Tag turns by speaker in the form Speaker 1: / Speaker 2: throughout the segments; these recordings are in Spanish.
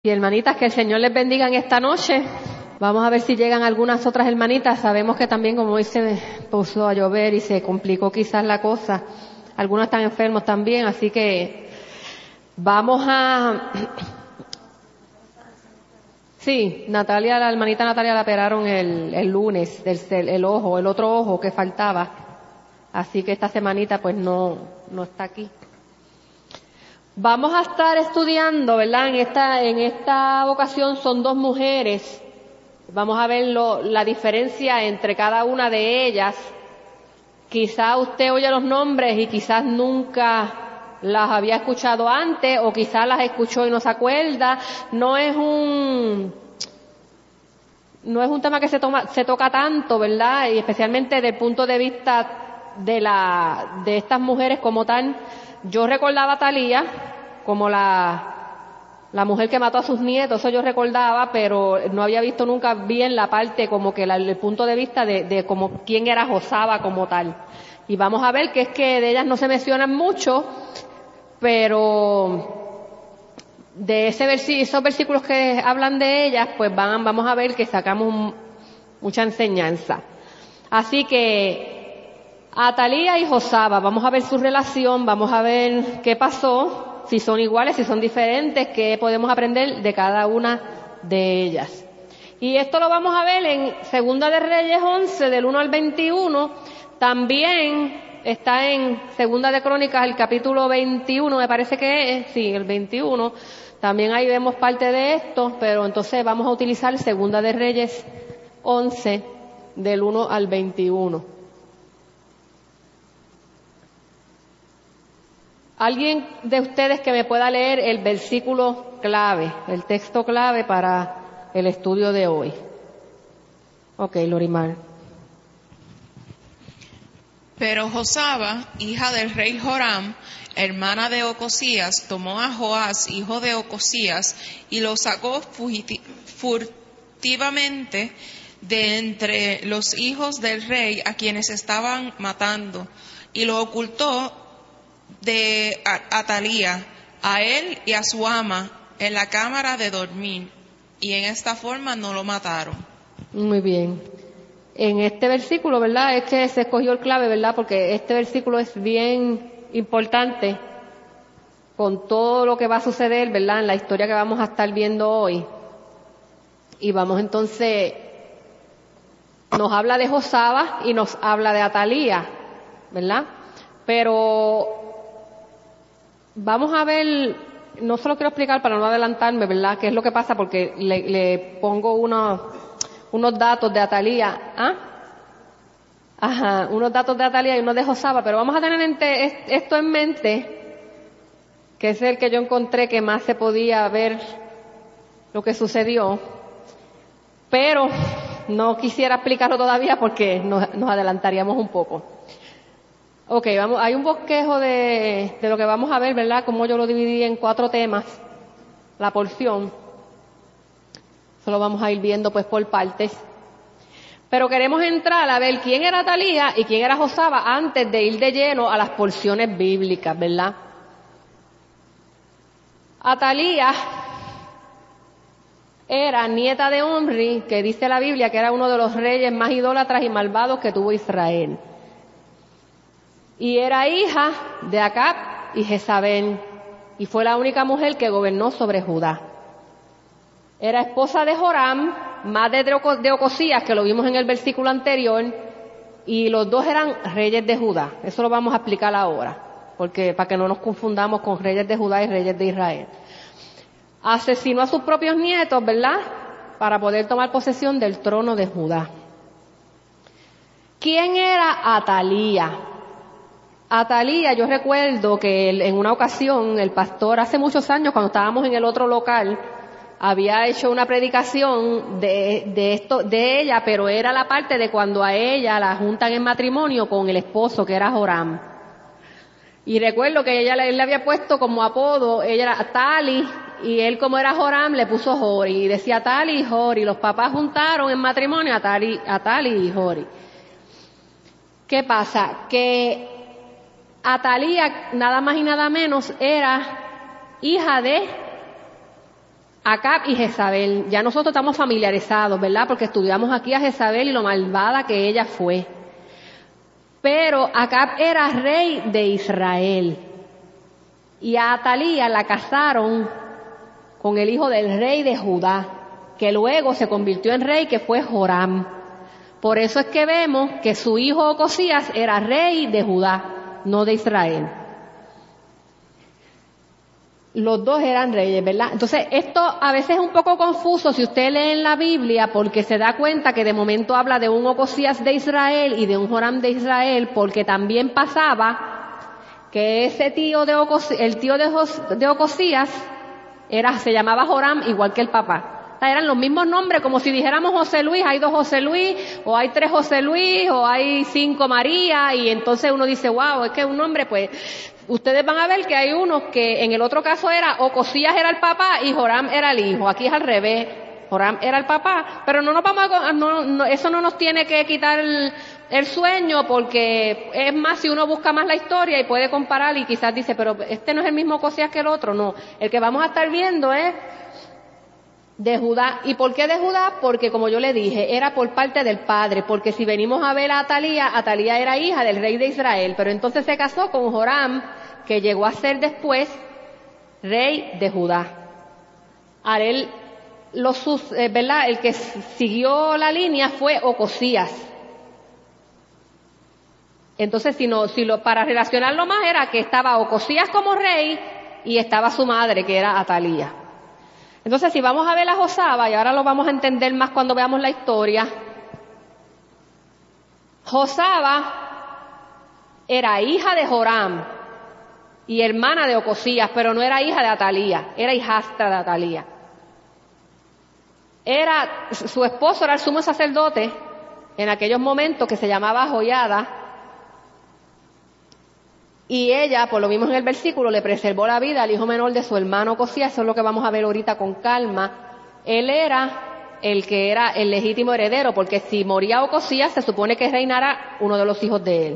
Speaker 1: Y hermanitas, que el Señor les bendiga en esta noche. Vamos a ver si llegan algunas otras hermanitas. Sabemos que también, como hoy se puso a llover y se complicó quizás la cosa, algunos están enfermos también, así que vamos a... Sí, Natalia, la hermanita Natalia la operaron el lunes, el otro ojo que faltaba. Así que esta semanita pues no está aquí. Vamos a estar estudiando, ¿verdad? En esta ocasión son dos mujeres. Vamos a ver la diferencia entre cada una de ellas. Quizás usted oye los nombres y quizás nunca las había escuchado antes, o quizás las escuchó y no se acuerda. No es un tema que se toca tanto, ¿verdad? Y especialmente desde el punto de vista de estas mujeres como tal. Yo recordaba a Talía como la mujer que mató a sus nietos, eso yo recordaba, pero no había visto nunca bien la parte como que el punto de vista de como quién era Josaba como tal. Y vamos a ver que es que de ellas no se mencionan mucho, pero de esos versículos que hablan de ellas, pues vamos a ver que sacamos mucha enseñanza. Así que Atalía y Josaba, vamos a ver su relación, vamos a ver qué pasó, si son iguales, si son diferentes, qué podemos aprender de cada una de ellas. Y esto lo vamos a ver en Segunda de Reyes 11, del 1 al 21, también está en Segunda de Crónicas, el capítulo 21, me parece que es, sí, el 21, también ahí vemos parte de esto, pero entonces vamos a utilizar Segunda de Reyes 11, del 1 al 21. ¿Alguien de ustedes que me pueda leer el versículo clave, el texto clave para el estudio de hoy? Ok, Lorimar.
Speaker 2: Pero Josaba, hija del rey Joram, hermana de Ocosías, tomó a Joás, hijo de Ocosías, y lo sacó furtivamente de entre los hijos del rey a quienes estaban matando, y lo ocultó de Atalía, a él y a su ama, en la cámara de dormir, y en esta forma no lo mataron.
Speaker 1: Muy bien. En este versículo, ¿verdad? Es que se escogió el clave, ¿verdad? Porque este versículo es bien importante con todo lo que va a suceder, ¿verdad? En la historia que vamos a estar viendo hoy. Y vamos entonces, nos habla de Josaba y nos habla de Atalía, ¿verdad? Pero vamos a ver, no se lo quiero explicar para no adelantarme, ¿verdad? ¿Qué es lo que pasa? Porque le pongo unos datos de Atalía, unos datos de Atalía y unos de Josaba, pero vamos a tener esto en mente, que es el que yo encontré que más se podía ver lo que sucedió, pero no quisiera explicarlo todavía porque nos adelantaríamos un poco. Ok, hay un bosquejo de lo que vamos a ver, ¿verdad? Como yo lo dividí en 4 temas, la porción. Eso lo vamos a ir viendo pues por partes. Pero queremos entrar a ver quién era Atalía y quién era Josaba antes de ir de lleno a las porciones bíblicas, ¿verdad? Atalía era nieta de Omri, que dice la Biblia que era uno de los reyes más idólatras y malvados que tuvo Israel. Y era hija de Acab y Jezabel, y fue la única mujer que gobernó sobre Judá. Era esposa de Joram, madre de Ocosías, que lo vimos en el versículo anterior, y los dos eran reyes de Judá. Eso lo vamos a explicar ahora, porque para que no nos confundamos con reyes de Judá y reyes de Israel. Asesinó a sus propios nietos, ¿verdad?, para poder tomar posesión del trono de Judá. ¿Quién era Atalía? Atalía, yo recuerdo que en una ocasión el pastor, hace muchos años, cuando estábamos en el otro local, había hecho una predicación de ella, pero era la parte de cuando a ella la juntan en matrimonio con el esposo, que era Joram. Y recuerdo que él le había puesto como apodo, ella era Tali, y él, como era Joram, le puso Jori, y decía Tali y Jori. Los papás juntaron en matrimonio a Tali y Jori. ¿Qué pasa? Que Atalía, nada más y nada menos, era hija de Acab y Jezabel. Ya nosotros estamos familiarizados, ¿verdad? Porque estudiamos aquí a Jezabel y lo malvada que ella fue. Pero Acab era rey de Israel. Y a Atalía la casaron con el hijo del rey de Judá, que luego se convirtió en rey, que fue Joram. Por eso es que vemos que su hijo Ocosías era rey de Judá, no de Israel. Los dos eran reyes, ¿verdad? Entonces, esto a veces es un poco confuso si usted lee en la Biblia, porque se da cuenta que de momento habla de un Ocosías de Israel y de un Joram de Israel, porque también pasaba que ese tío de el tío de Ocosías se llamaba Joram igual que el papá. O sea, eran los mismos nombres, como si dijéramos José Luis, hay 2 José Luis, o hay 3 José Luis, o hay 5 María, y entonces uno dice, wow, es que un nombre, pues, ustedes van a ver que hay unos que en el otro caso era Ocosías era el papá y Joram era el hijo. Aquí es al revés. Joram era el papá, pero no nos vamos eso no nos tiene que quitar el sueño, porque es más, si uno busca más la historia y puede comparar y quizás dice, pero este no es el mismo Ocosías que el otro. No, el que vamos a estar viendo es de Judá. ¿Y por qué de Judá? Porque, como yo le dije, era por parte del padre, porque si venimos a ver a Atalía, Atalía era hija del rey de Israel, pero entonces se casó con Joram, que llegó a ser después rey de Judá. ¿Verdad? El que siguió la línea fue Ocosías. Entonces, para relacionarlo más, era que estaba Ocosías como rey y estaba su madre, que era Atalía. Entonces, si vamos a ver a Josaba, y ahora lo vamos a entender más cuando veamos la historia, Josaba era hija de Joram y hermana de Ocosías, pero no era hija de Atalía, era hijastra de Atalía. Su esposo era el sumo sacerdote en aquellos momentos, que se llamaba Joiada, y ella, por lo mismo en el versículo, le preservó la vida al hijo menor de su hermano Ocosías. Eso es lo que vamos a ver ahorita con calma. Él era el que era el legítimo heredero, porque si moría Ocosías, se supone que reinara uno de los hijos de él.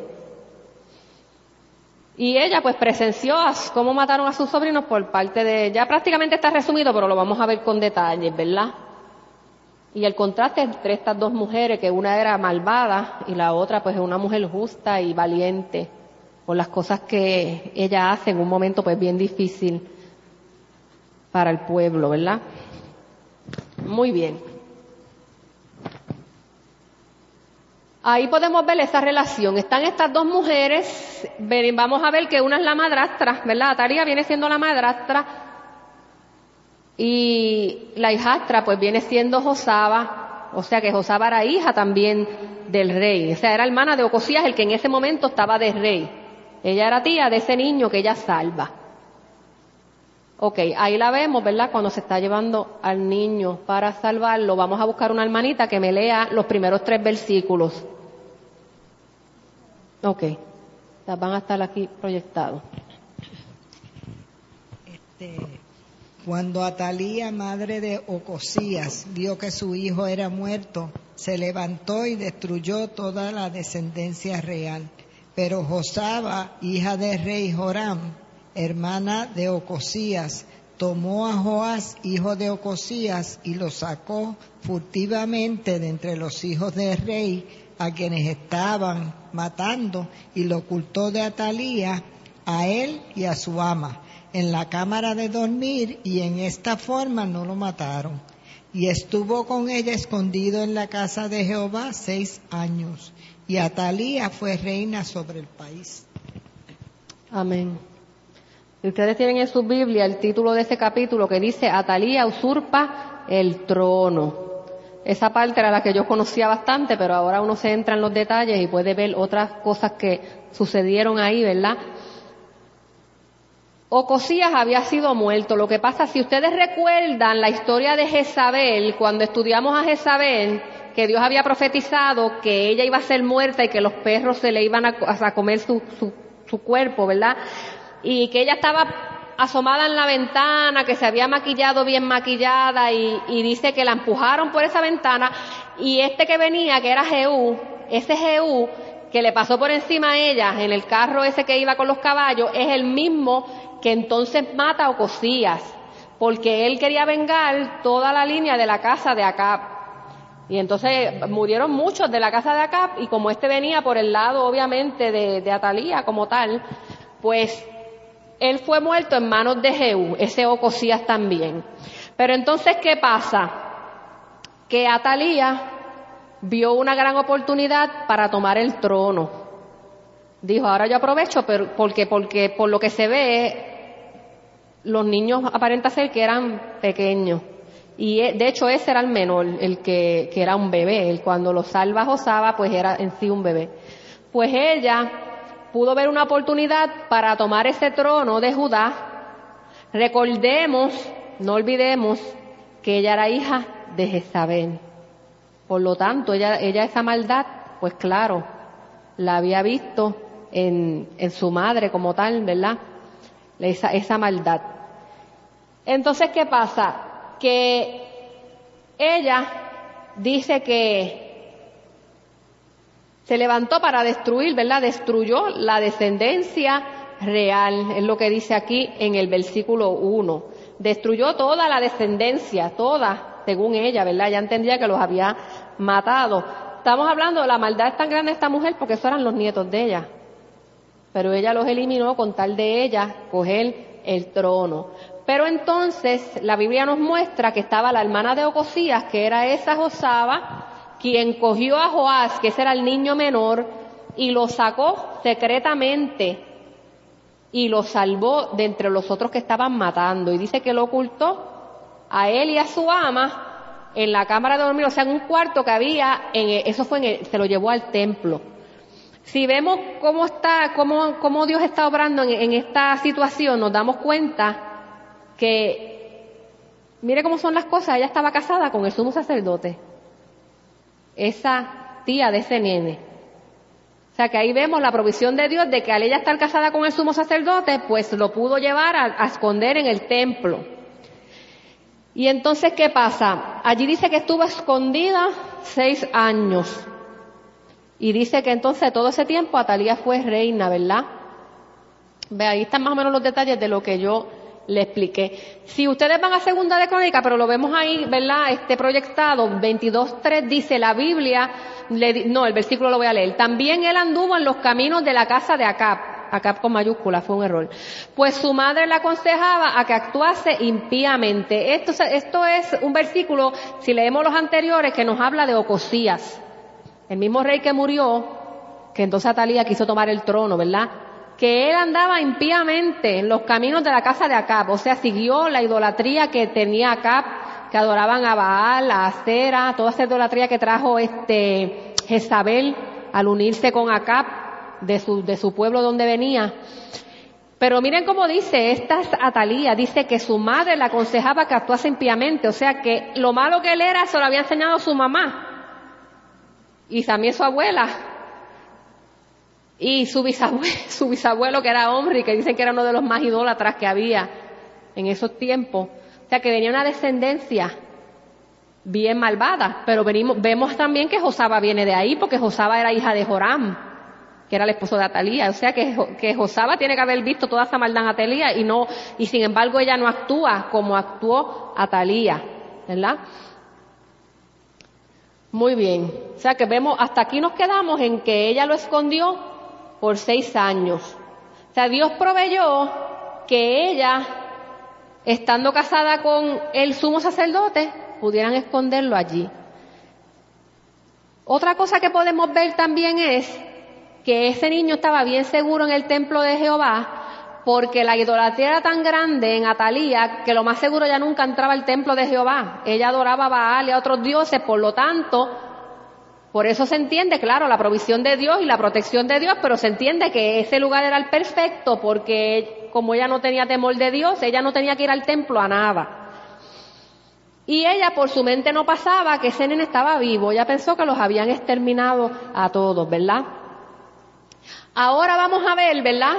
Speaker 1: Y ella pues presenció cómo mataron a sus sobrinos por parte de... Ya prácticamente está resumido, pero lo vamos a ver con detalles, ¿verdad? Y el contraste entre estas dos mujeres, que una era malvada y la otra pues es una mujer justa y valiente por las cosas que ella hace en un momento pues bien difícil para el pueblo, ¿verdad? Muy bien. Ahí podemos ver esa relación. Están estas dos mujeres, vamos a ver que una es la madrastra, ¿verdad? Atalía viene siendo la madrastra y la hijastra pues viene siendo Josaba, o sea que Josaba era hija también del rey, o sea era hermana de Ocosías, el que en ese momento estaba de rey. Ella era tía de ese niño que ella salva. Ok, ahí la vemos, ¿verdad? Cuando se está llevando al niño para salvarlo. Vamos a buscar una hermanita que me lea los primeros 3 versículos. Ok, van a estar aquí proyectados.
Speaker 3: Cuando Atalía, madre de Ocosías, vio que su hijo era muerto, se levantó y destruyó toda la descendencia real. Pero Josaba, hija del rey Joram, hermana de Ocosías, tomó a Joás, hijo de Ocosías, y lo sacó furtivamente de entre los hijos del rey, a quienes estaban matando, y lo ocultó de Atalía, a él y a su ama, en la cámara de dormir, y en esta forma no lo mataron. Y estuvo con ella escondido en la casa de Jehová 6 años. Y Atalía fue reina sobre el país.
Speaker 1: Amén. Si ustedes tienen en su Biblia el título de ese capítulo que dice Atalía usurpa el trono. Esa parte era la que yo conocía bastante, pero ahora uno se entra en los detalles y puede ver otras cosas que sucedieron ahí, ¿verdad? Ocosías había sido muerto. Lo que pasa, si ustedes recuerdan la historia de Jezabel, cuando estudiamos a Jezabel, que Dios había profetizado que ella iba a ser muerta y que los perros se le iban a comer su cuerpo, ¿verdad? Y que ella estaba asomada en la ventana, que se había maquillado bien maquillada y dice que la empujaron por esa ventana y que venía, que era Jehú, ese Jehú que le pasó por encima a ella en el carro ese que iba con los caballos, es el mismo que entonces mata a Ocosías. porque él quería vengar toda la línea de la casa de Acab. Y entonces murieron muchos de la casa de Acab, y como este venía por el lado, obviamente, de Atalía como tal, pues él fue muerto en manos de Jehú, ese Ocosías también. Pero entonces, ¿qué pasa? Que Atalía vio una gran oportunidad para tomar el trono. Dijo, ahora yo aprovecho, porque por lo que se ve, los niños aparenta ser que eran pequeños. Y de hecho ese era el menor, el que era un bebé. Cuando lo salva Josaba, pues era en sí un bebé. Pues ella pudo ver una oportunidad para tomar ese trono de Judá. Recordemos, no olvidemos, que ella era hija de Jezabel. Por lo tanto, ella esa maldad, pues claro, la había visto en su madre como tal, ¿verdad? Esa maldad. Entonces, ¿qué pasa? Que ella dice que se levantó para destruir, ¿verdad? Destruyó la descendencia real, es lo que dice aquí en el versículo 1. Destruyó toda la descendencia, toda, según ella, ¿verdad? Ya entendía que los había matado. Estamos hablando de la maldad tan grande de esta mujer porque esos eran los nietos de ella. Pero ella los eliminó con tal de ella coger el trono. Pero entonces la Biblia nos muestra que estaba la hermana de Ocosías, que era esa Josaba, quien cogió a Joás, que ese era el niño menor, y lo sacó secretamente y lo salvó de entre los otros que estaban matando. Y dice que lo ocultó a él y a su ama en la cámara de dormir, o sea, en un cuarto que había, se lo llevó al templo. Si vemos cómo Dios está obrando en esta situación, nos damos cuenta que, mire cómo son las cosas, ella estaba casada con el sumo sacerdote, esa tía de ese nene. O sea que ahí vemos la provisión de Dios de que al ella estar casada con el sumo sacerdote, pues lo pudo llevar a esconder en el templo. Y entonces, ¿qué pasa? Allí dice que estuvo escondida 6 años. Y dice que entonces todo ese tiempo Atalía fue reina, ¿verdad? Ve, ahí están más o menos los detalles de lo que yo le expliqué. Si ustedes van a Segunda de Crónicas, pero lo vemos ahí, ¿verdad? Proyectado, 22:3 dice la Biblia, el versículo lo voy a leer. También él anduvo en los caminos de la casa de Acab con mayúscula, fue un error. Pues su madre le aconsejaba a que actuase impíamente. Esto es un versículo, si leemos los anteriores, que nos habla de Ocosías, el mismo rey que murió, que entonces Atalía quiso tomar el trono, ¿verdad? Que él andaba impíamente en los caminos de la casa de Acab, o sea, siguió la idolatría que tenía Acab, que adoraban a Baal, a Acera, toda esa idolatría que trajo Jezabel al unirse con Acab de su pueblo donde venía. Pero miren cómo dice, esta Atalía dice que su madre le aconsejaba que actuase impíamente, o sea que lo malo que él era se lo había enseñado su mamá y también su abuela. Y su bisabuelo que era hombre y que dicen que era uno de los más idólatras que había en esos tiempos. O sea que venía una descendencia bien malvada, pero vemos también que Josaba viene de ahí, porque Josaba era hija de Joram, que era el esposo de Atalía. O sea que Josaba tiene que haber visto toda esa maldad en Atalía y sin embargo ella no actúa como actuó Atalía, ¿verdad? Muy bien. O sea que vemos, hasta aquí nos quedamos en que ella lo escondió por 6 años. O sea, Dios proveyó que ella, estando casada con el sumo sacerdote, pudieran esconderlo allí. Otra cosa que podemos ver también es que ese niño estaba bien seguro en el templo de Jehová, porque la idolatría era tan grande en Atalía que lo más seguro ella nunca entraba al templo de Jehová. Ella adoraba a Baal y a otros dioses, por lo tanto, por eso se entiende, claro, la provisión de Dios y la protección de Dios, pero se entiende que ese lugar era el perfecto porque como ella no tenía temor de Dios, ella no tenía que ir al templo a nada. Y ella por su mente no pasaba que ese nene estaba vivo, ella pensó que los habían exterminado a todos, ¿verdad? Ahora vamos a ver, ¿verdad?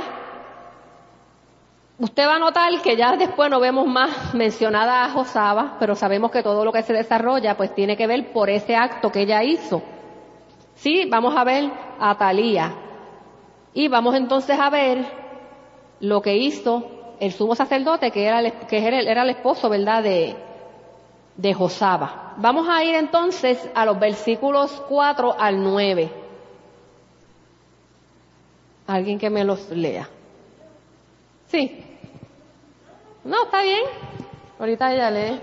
Speaker 1: Usted va a notar que ya después no vemos más mencionada a Josaba, pero sabemos que todo lo que se desarrolla pues tiene que ver por ese acto que ella hizo. Sí, vamos a ver a Atalía y vamos entonces a ver lo que hizo el sumo sacerdote, que era el esposo, ¿verdad?, de Josaba. Vamos a ir entonces a los versículos 4 al 9. Alguien que me los lea. Sí. No, está bien. Ahorita ella lee.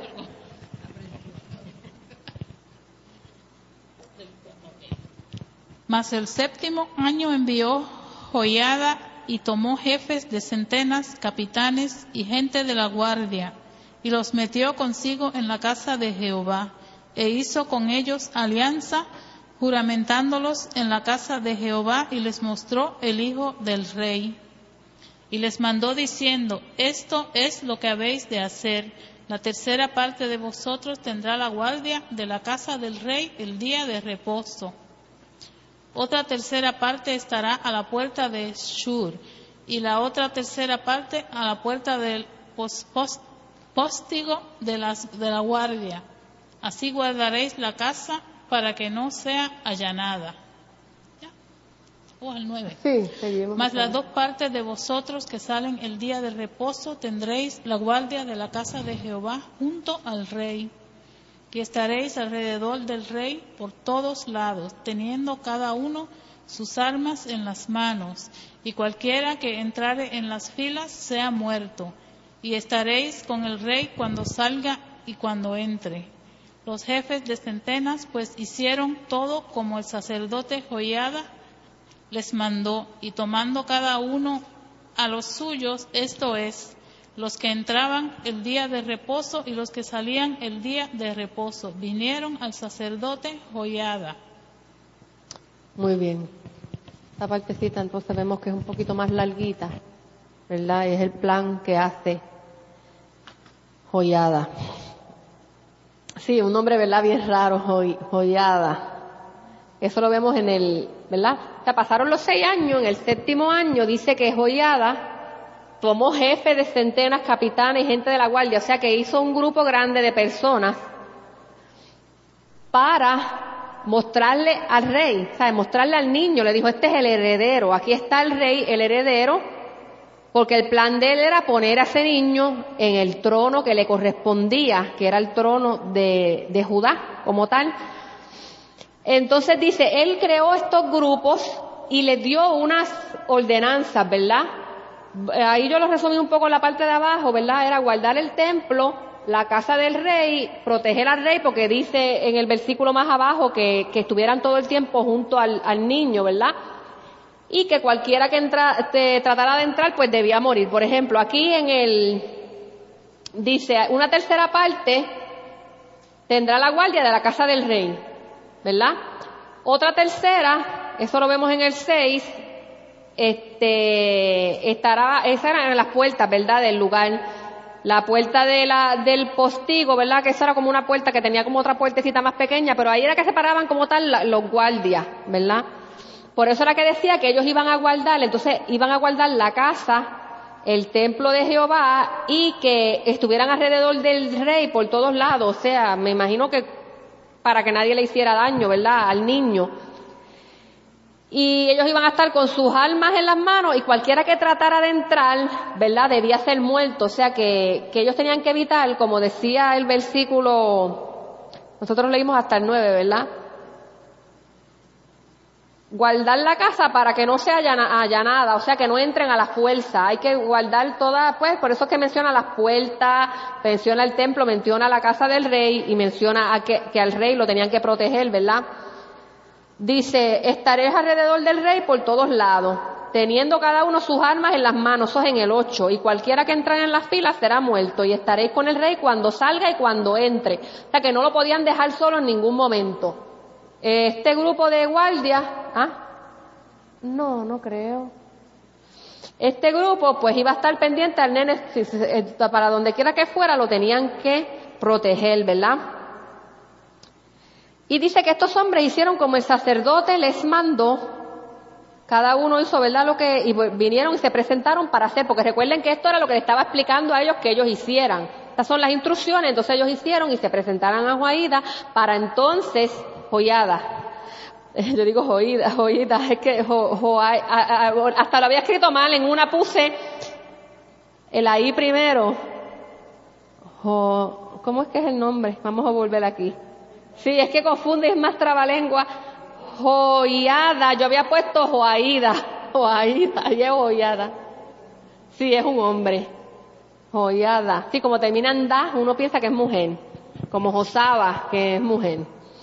Speaker 4: Mas el 7º año envió Joiada y tomó jefes de centenas, capitanes y gente de la guardia, y los metió consigo en la casa de Jehová, e hizo con ellos alianza, juramentándolos en la casa de Jehová, y les mostró el hijo del rey. Y les mandó diciendo: esto es lo que habéis de hacer. La tercera parte de vosotros tendrá la guardia de la casa del rey el día de reposo. Otra tercera parte estará a la puerta de Shur, y la otra tercera parte a la puerta del póstigo de la guardia. Así guardaréis la casa para que no sea allanada. ¿Ya? Al 9.
Speaker 1: Sí, seguimos.
Speaker 4: Mas las dos partes de vosotros que salen el día de reposo tendréis la guardia de la casa de Jehová junto al rey. Y estaréis alrededor del rey por todos lados, teniendo cada uno sus armas en las manos, y cualquiera que entrare en las filas sea muerto. Y estaréis con el rey cuando salga y cuando entre. Los jefes de centenas pues hicieron todo como el sacerdote Joiada les mandó, y tomando cada uno a los suyos, esto es, los que entraban el día de reposo y los que salían el día de reposo, vinieron al sacerdote Joiada.
Speaker 1: Muy bien. Esta partecita entonces vemos que es un poquito más larguita, ¿verdad? Es el plan que hace Joiada. Sí, un nombre, ¿verdad?, bien raro, Joiada. Eso lo vemos en el, ¿verdad? O sea, pasaron los 6 años, en el 7º año dice que Joiada tomó jefe de centenas, capitanes y gente de la guardia, o sea que hizo un grupo grande de personas para mostrarle al rey, o sea, mostrarle al niño. Le dijo: este es el heredero, aquí está el rey, el heredero, porque el plan de él era poner a ese niño en el trono que le correspondía, que era el trono de Judá como tal. Entonces dice, él creó estos grupos y les dio unas ordenanzas, ¿verdad? Ahí yo lo resumí un poco en la parte de abajo, ¿verdad? Era guardar el templo, la casa del rey, proteger al rey, porque dice en el versículo más abajo que estuvieran todo el tiempo junto al niño, ¿verdad? Y que cualquiera que tratara de entrar, pues debía morir. Por ejemplo, aquí dice, una tercera parte tendrá la guardia de la casa del rey, ¿verdad? Otra tercera, eso lo vemos en el 6, esa era en las puertas, ¿verdad?, del lugar. La puerta del postigo, ¿verdad?, que esa era como una puerta que tenía como otra puertecita más pequeña, pero ahí era que se paraban como tal los guardias, ¿verdad? Por eso era que decía que ellos iban a guardar, entonces iban a guardar la casa, el templo de Jehová, y que estuvieran alrededor del rey por todos lados. O sea, me imagino que para que nadie le hiciera daño, ¿verdad?, al niño. Y ellos iban a estar con sus armas en las manos, y cualquiera que tratara de entrar, ¿verdad?, debía ser muerto. O sea que ellos tenían que evitar, como decía el versículo, nosotros leímos hasta el 9, ¿verdad?, guardar la casa para que no sea allanada, o sea que no entren a la fuerza. Hay que guardar toda, pues, por eso es que menciona las puertas, menciona el templo, menciona la casa del rey, y menciona que al rey lo tenían que proteger, ¿verdad? Dice, estaréis alrededor del rey por todos lados, teniendo cada uno sus armas en las manos. Eso es en el 8. Y cualquiera que entre en las filas será muerto, y estaréis con el rey cuando salga y cuando entre. O sea que no lo podían dejar solo en ningún momento. Este grupo de guardias, no creo. Este grupo pues iba a estar pendiente al nene, para donde quiera que fuera lo tenían que proteger, ¿verdad? Y dice que estos hombres hicieron como el sacerdote les mandó. Cada uno hizo, ¿verdad?, y vinieron y se presentaron para hacer, porque recuerden que esto era lo que le estaba explicando a ellos que ellos hicieran. Estas son las instrucciones. Entonces ellos hicieron y se presentaron a Joiada para entonces, Joiada, yo digo Joiada, es que hasta lo había escrito mal, en una puse el ahí primero, ¿cómo es que es el nombre? Vamos a volver aquí. Sí, es que confunde, es más trabalengua. Joiada, yo había puesto Joaída, y es Joiada. Sí, es un hombre. Joiada. Sí, como termina en da, uno piensa que es mujer. Como Josaba, que es mujer.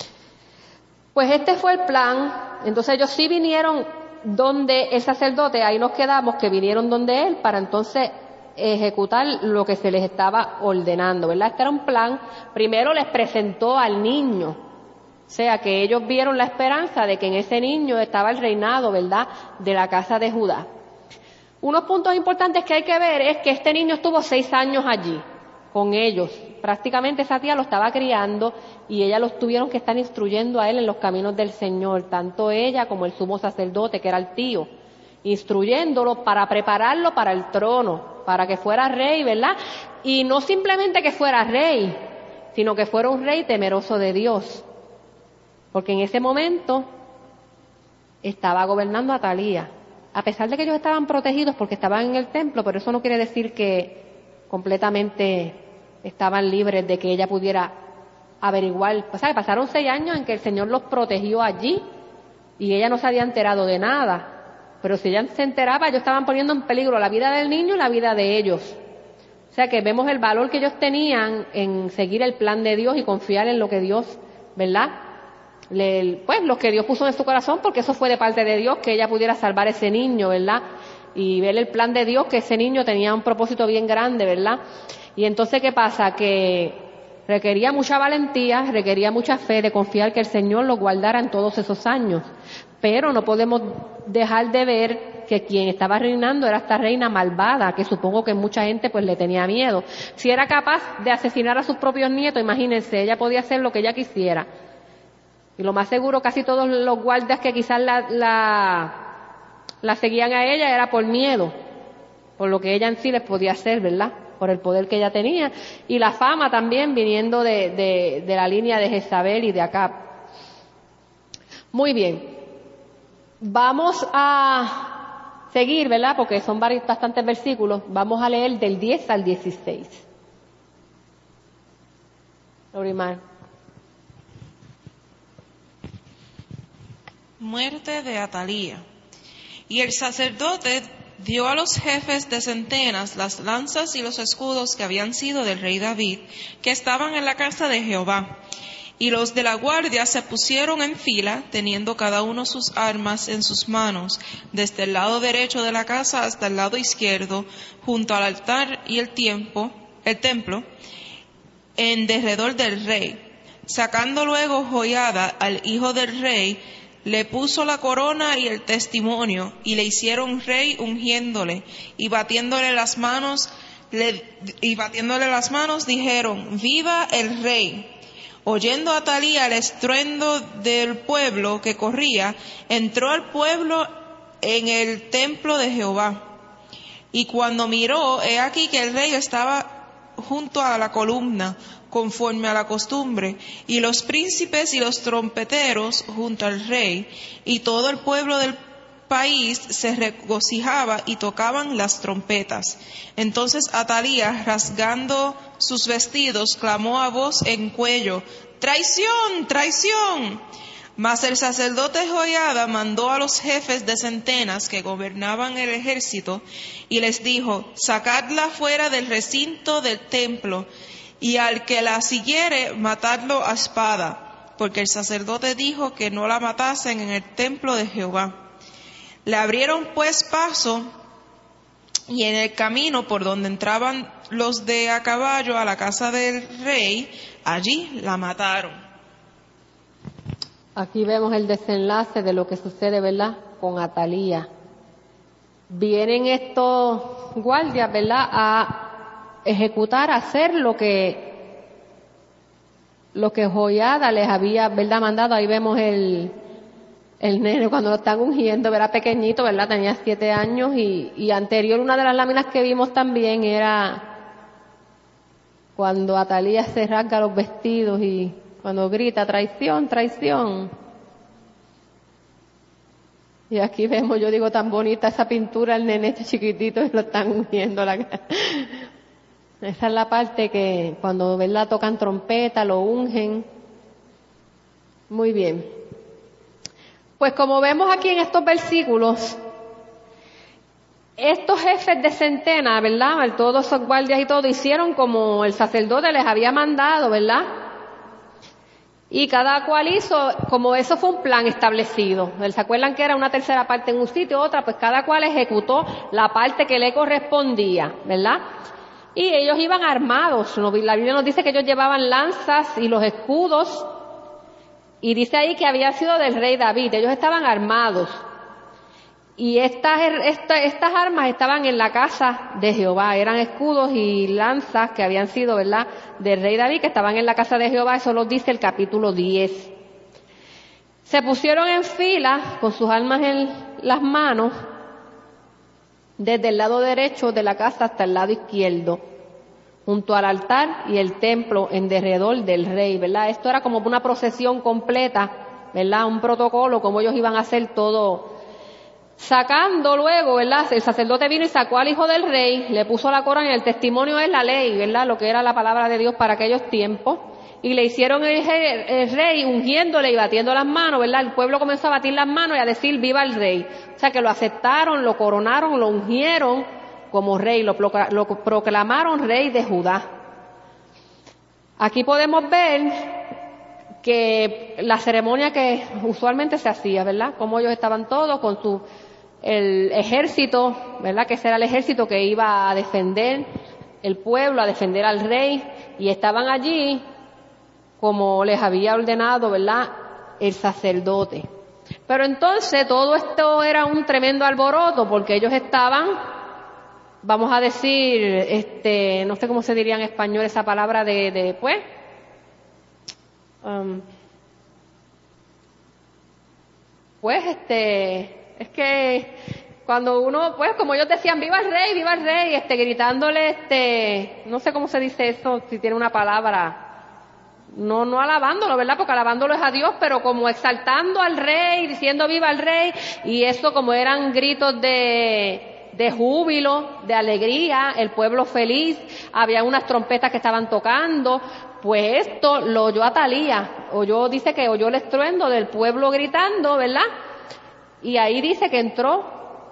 Speaker 1: Pues este fue el plan. Entonces ellos sí vinieron donde el sacerdote, ahí nos quedamos, que vinieron donde él para entonces ejecutar lo que se les estaba ordenando, ¿verdad? Este era un plan. Primero les presentó al niño, o sea que ellos vieron la esperanza de que en ese niño estaba el reinado, ¿verdad?, de la casa de Judá. Unos puntos importantes que hay que ver es que este niño estuvo 6 años allí con ellos. Prácticamente esa tía lo estaba criando y ella los tuvieron que estar instruyendo a él en los caminos del Señor, tanto ella como el sumo sacerdote, que era el tío, instruyéndolo para prepararlo para el trono, para que fuera rey, ¿verdad? Y no simplemente que fuera rey, sino que fuera un rey temeroso de Dios, porque en ese momento estaba gobernando Atalía. A pesar de que ellos estaban protegidos porque estaban en el templo, pero eso no quiere decir que completamente estaban libres de que ella pudiera averiguar. O sea, pasaron 6 años en que el Señor los protegió allí y ella no se había enterado de nada. Pero si ella se enteraba, ellos estaban poniendo en peligro la vida del niño y la vida de ellos. O sea que vemos el valor que ellos tenían en seguir el plan de Dios y confiar en lo que Dios, ¿verdad?, pues lo que Dios puso en su corazón, porque eso fue de parte de Dios, que ella pudiera salvar a ese niño, ¿verdad? Y ver el plan de Dios, que ese niño tenía un propósito bien grande, ¿verdad? Y entonces, ¿qué pasa? Que requería mucha valentía, requería mucha fe de confiar que el Señor lo guardara en todos esos años. Pero no podemos dejar de ver que quien estaba reinando era esta reina malvada, que supongo que mucha gente pues le tenía miedo. Si era capaz de asesinar a sus propios nietos, imagínense, ella podía hacer lo que ella quisiera. Y lo más seguro, casi todos los guardias que quizás la seguían a ella era por miedo, por lo que ella en sí les podía hacer, ¿verdad?, por el poder que ella tenía. Y la fama también viniendo de la línea de Jezabel y de Acab. Muy bien. Vamos a seguir, ¿verdad?, porque son bastantes versículos. Vamos a leer del 10 al 16. Lorimar.
Speaker 2: Muerte de Atalía. Y el sacerdote dio a los jefes de centenas las lanzas y los escudos que habían sido del rey David, que estaban en la casa de Jehová. Y los de la guardia se pusieron en fila, teniendo cada uno sus armas en sus manos, desde el lado derecho de la casa hasta el lado izquierdo, junto al altar y el templo, en derredor del rey. Sacando luego Joiada al hijo del rey, le puso la corona y el testimonio, y le hicieron rey ungiéndole, y batiéndole las manos, dijeron: ¡Viva el rey! Oyendo Atalía el estruendo del pueblo que corría, entró al pueblo en el templo de Jehová. Y cuando miró, he aquí que el rey estaba junto a la columna, conforme a la costumbre, y los príncipes y los trompeteros junto al rey, y todo el pueblo del país se regocijaba y tocaban las trompetas. Entonces Atalía, rasgando sus vestidos, clamó a voz en cuello: ¡Traición! ¡Traición! Mas el sacerdote Joiada mandó a los jefes de centenas que gobernaban el ejército y les dijo: sacadla fuera del recinto del templo, y al que la siguiere, matadlo a espada, porque el sacerdote dijo que no la matasen en el templo de Jehová. Le abrieron pues paso, y en el camino por donde entraban los de a caballo a la casa del rey, allí la mataron.
Speaker 1: Aquí vemos el desenlace de lo que sucede, ¿verdad?, con Atalía. Vienen estos guardias, ¿verdad?, a ejecutar, a hacer lo que Joiada les había, ¿verdad?, mandado. Ahí vemos el nene cuando lo están ungiendo, era pequeñito, ¿verdad?, tenía 7 años, y anterior, una de las láminas que vimos también era cuando Atalía se rasga los vestidos y cuando grita: traición, traición. Y aquí vemos, yo digo, tan bonita esa pintura, el nene este chiquitito, y lo están ungiendo. Esa es la parte que cuando, ¿verdad?, tocan trompeta, lo ungen. Muy bien. Pues como vemos aquí en estos versículos, estos jefes de centena, ¿verdad?, todos esos guardias y todo, hicieron como el sacerdote les había mandado, ¿verdad? Y cada cual hizo, como eso fue un plan establecido. ¿Se acuerdan que era una tercera parte en un sitio, otra? Pues cada cual ejecutó la parte que le correspondía, ¿verdad? Y ellos iban armados. La Biblia nos dice que ellos llevaban lanzas y los escudos. Y dice ahí que había sido del rey David. Ellos estaban armados. Y estas armas estaban en la casa de Jehová. Eran escudos y lanzas que habían sido, ¿verdad?, del rey David, que estaban en la casa de Jehová. Eso lo dice el capítulo 10. Se pusieron en fila con sus armas en las manos, desde el lado derecho de la casa hasta el lado izquierdo, junto al altar y el templo en derredor del rey, ¿verdad? Esto era como una procesión completa, ¿verdad? Un protocolo, como ellos iban a hacer todo. Sacando luego, ¿verdad?, el sacerdote vino y sacó al hijo del rey, le puso la corona, y el testimonio es la ley, ¿verdad?, lo que era la palabra de Dios para aquellos tiempos, y le hicieron el rey ungiéndole y batiendo las manos, ¿verdad? El pueblo comenzó a batir las manos y a decir viva el rey. O sea que lo aceptaron, lo coronaron, lo ungieron como rey, lo proclamaron rey de Judá. Aquí podemos ver que la ceremonia que usualmente se hacía, ¿verdad?, como ellos estaban todos con el ejército, ¿verdad?, que ese era el ejército que iba a defender el pueblo, a defender al rey, y estaban allí como les había ordenado, ¿verdad?, el sacerdote. Pero entonces todo esto era un tremendo alboroto, porque ellos estaban, vamos a decir, no sé cómo se diría en español esa palabra es que cuando uno, pues, como ellos decían, viva el rey, gritándole, no sé cómo se dice eso, si tiene una palabra, no alabándolo, ¿verdad?, porque alabándolo es a Dios, pero como exaltando al rey, diciendo viva el rey, y eso como eran gritos de júbilo, de alegría, el pueblo feliz, había unas trompetas que estaban tocando. Pues esto lo oyó Atalía, dice que oyó el estruendo del pueblo gritando, ¿verdad? Y ahí dice que entró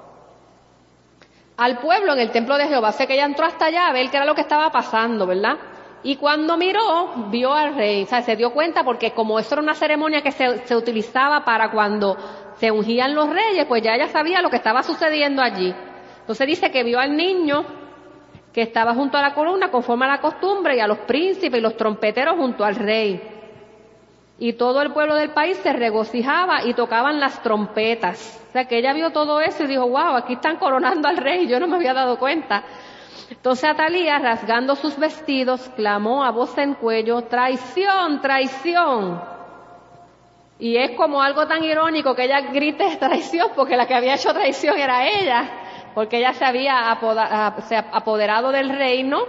Speaker 1: al pueblo en el templo de Jehová. Sé que ella entró hasta allá a ver qué era lo que estaba pasando, ¿verdad? Y cuando miró, vio al rey, o sea, se dio cuenta, porque como eso era una ceremonia que se utilizaba para cuando se ungían los reyes, pues ya ella sabía lo que estaba sucediendo allí. Entonces dice que vio al niño que estaba junto a la columna conforme a la costumbre, y a los príncipes y los trompeteros junto al rey. Y todo el pueblo del país se regocijaba y tocaban las trompetas. O sea que ella vio todo eso y dijo, wow, aquí están coronando al rey, yo no me había dado cuenta. Entonces Atalía, rasgando sus vestidos, clamó a voz en cuello, traición, traición. Y es como algo tan irónico que ella grite traición, porque la que había hecho traición era ella, porque ella se había apoderado del reino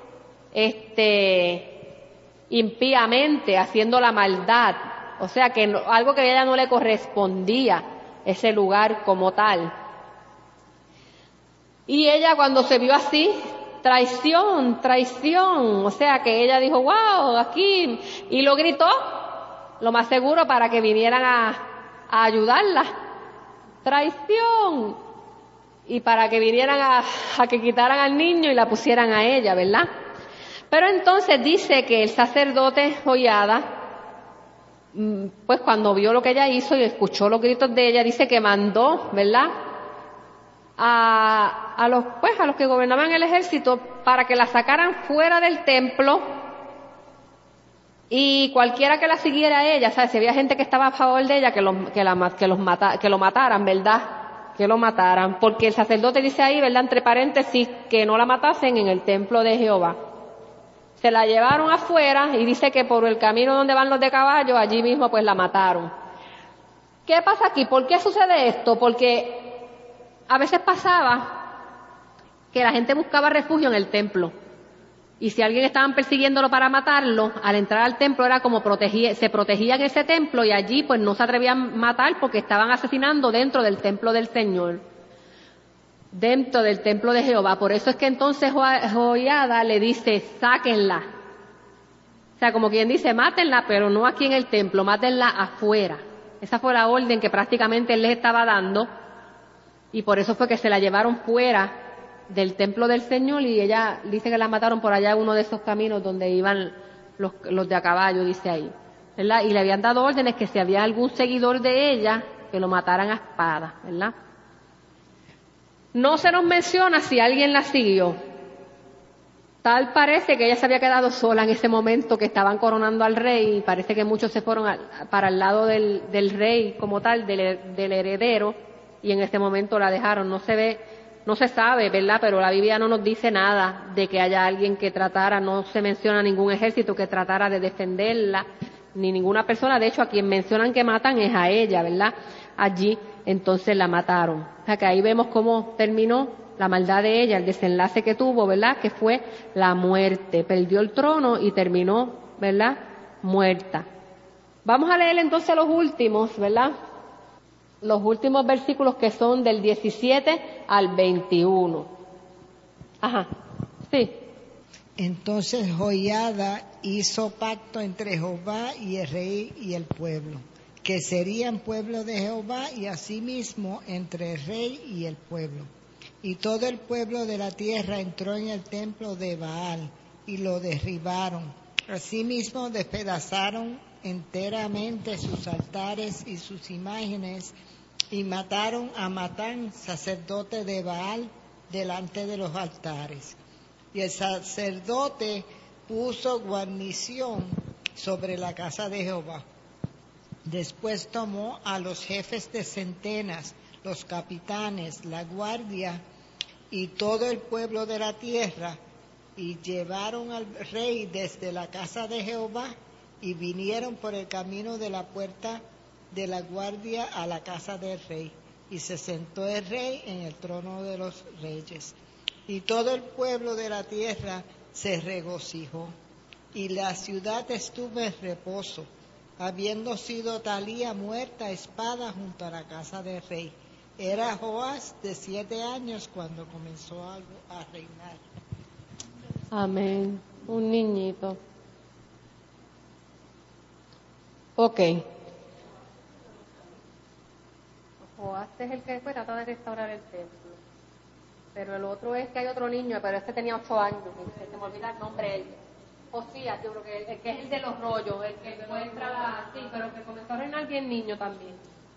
Speaker 1: impíamente, haciendo la maldad. O sea que algo que a ella no le correspondía, ese lugar como tal. Y ella, cuando se vio así, traición, traición, o sea que ella dijo, wow, aquí, y lo gritó, lo más seguro para que vinieran a ayudarla, traición, y para que vinieran a que quitaran al niño y la pusieran a ella, ¿verdad? Pero entonces dice que el sacerdote Joiada, pues cuando vio lo que ella hizo y escuchó los gritos de ella, dice que mandó, ¿verdad?, a los que gobernaban el ejército para que la sacaran fuera del templo, y cualquiera que la siguiera a ella, ¿sabes?, si había gente que estaba a favor de ella, que lo mataran, ¿verdad?, que lo mataran, porque el sacerdote dice ahí, ¿verdad?, entre paréntesis, que no la matasen en el templo de Jehová. Se la llevaron afuera y dice que por el camino donde van los de caballo, allí mismo pues la mataron. ¿Qué pasa aquí? ¿Por qué sucede esto? Porque a veces pasaba que la gente buscaba refugio en el templo. Y si alguien estaban persiguiéndolo para matarlo, al entrar al templo era como se protegían ese templo y allí pues no se atrevían a matar porque estaban asesinando dentro del templo del Señor, dentro del templo de Jehová. Por eso es que entonces Joiada le dice, sáquenla. O sea, como quien dice, mátenla, pero no aquí en el templo, mátenla afuera. Esa fue la orden que prácticamente él les estaba dando y por eso fue que se la llevaron fuera del templo del Señor y ella dice que la mataron por allá en uno de esos caminos donde iban los de a caballo, dice ahí, ¿verdad? Y le habían dado órdenes que si había algún seguidor de ella, que lo mataran a espada, ¿verdad? No se nos menciona si alguien la siguió. Tal parece que ella se había quedado sola en ese momento que estaban coronando al rey y parece que muchos se fueron para el lado del rey como tal, del heredero, y en ese momento la dejaron. No se sabe, ¿verdad? Pero la Biblia no nos dice nada de que haya alguien que tratara, no se menciona ningún ejército que tratara de defenderla, ni ninguna persona. De hecho, a quien mencionan que matan es a ella, ¿verdad? Allí, entonces la mataron. O sea que ahí vemos cómo terminó la maldad de ella, el desenlace que tuvo, ¿verdad? Que fue la muerte. Perdió el trono y terminó, ¿verdad? Muerta. Vamos a leer entonces los últimos, ¿verdad? Los últimos versículos que son del 17 al 21. Ajá, sí.
Speaker 3: Entonces Joiada hizo pacto entre Jehová y el rey y el pueblo, que serían pueblo de Jehová y asimismo entre el rey y el pueblo. Y todo el pueblo de la tierra entró en el templo de Baal y lo derribaron. Asimismo despedazaron enteramente sus altares y sus imágenes y mataron a Matán, sacerdote de Baal, delante de los altares. Y el sacerdote puso guarnición sobre la casa de Jehová. Después tomó a los jefes de centenas, los capitanes, la guardia y todo el pueblo de la tierra, y llevaron al rey desde la casa de Jehová y vinieron por el camino de la puerta de la guardia a la casa del rey. Y se sentó el rey en el trono de los reyes. Y todo el pueblo de la tierra se regocijó. Y la ciudad estuvo en reposo, habiendo sido Atalía muerta a espada junto a la casa del rey. Era Joás de 7 años cuando comenzó a reinar.
Speaker 1: Amén. Un niñito. Ok. Joás es el que fue trata de restaurar el templo. Pero el otro es que hay otro niño, pero este tenía 8 años. Se me olvida el nombre. Josías, yo creo que el que es el de los rollos, el que muestra, sí, pero que comenzó a reinar bien niño también.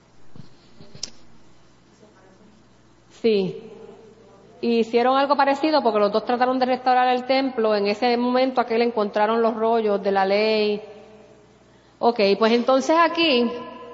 Speaker 1: Sí. Y hicieron algo parecido porque los dos trataron de restaurar el templo. En ese momento aquel encontraron los rollos de la ley. Ok, pues entonces aquí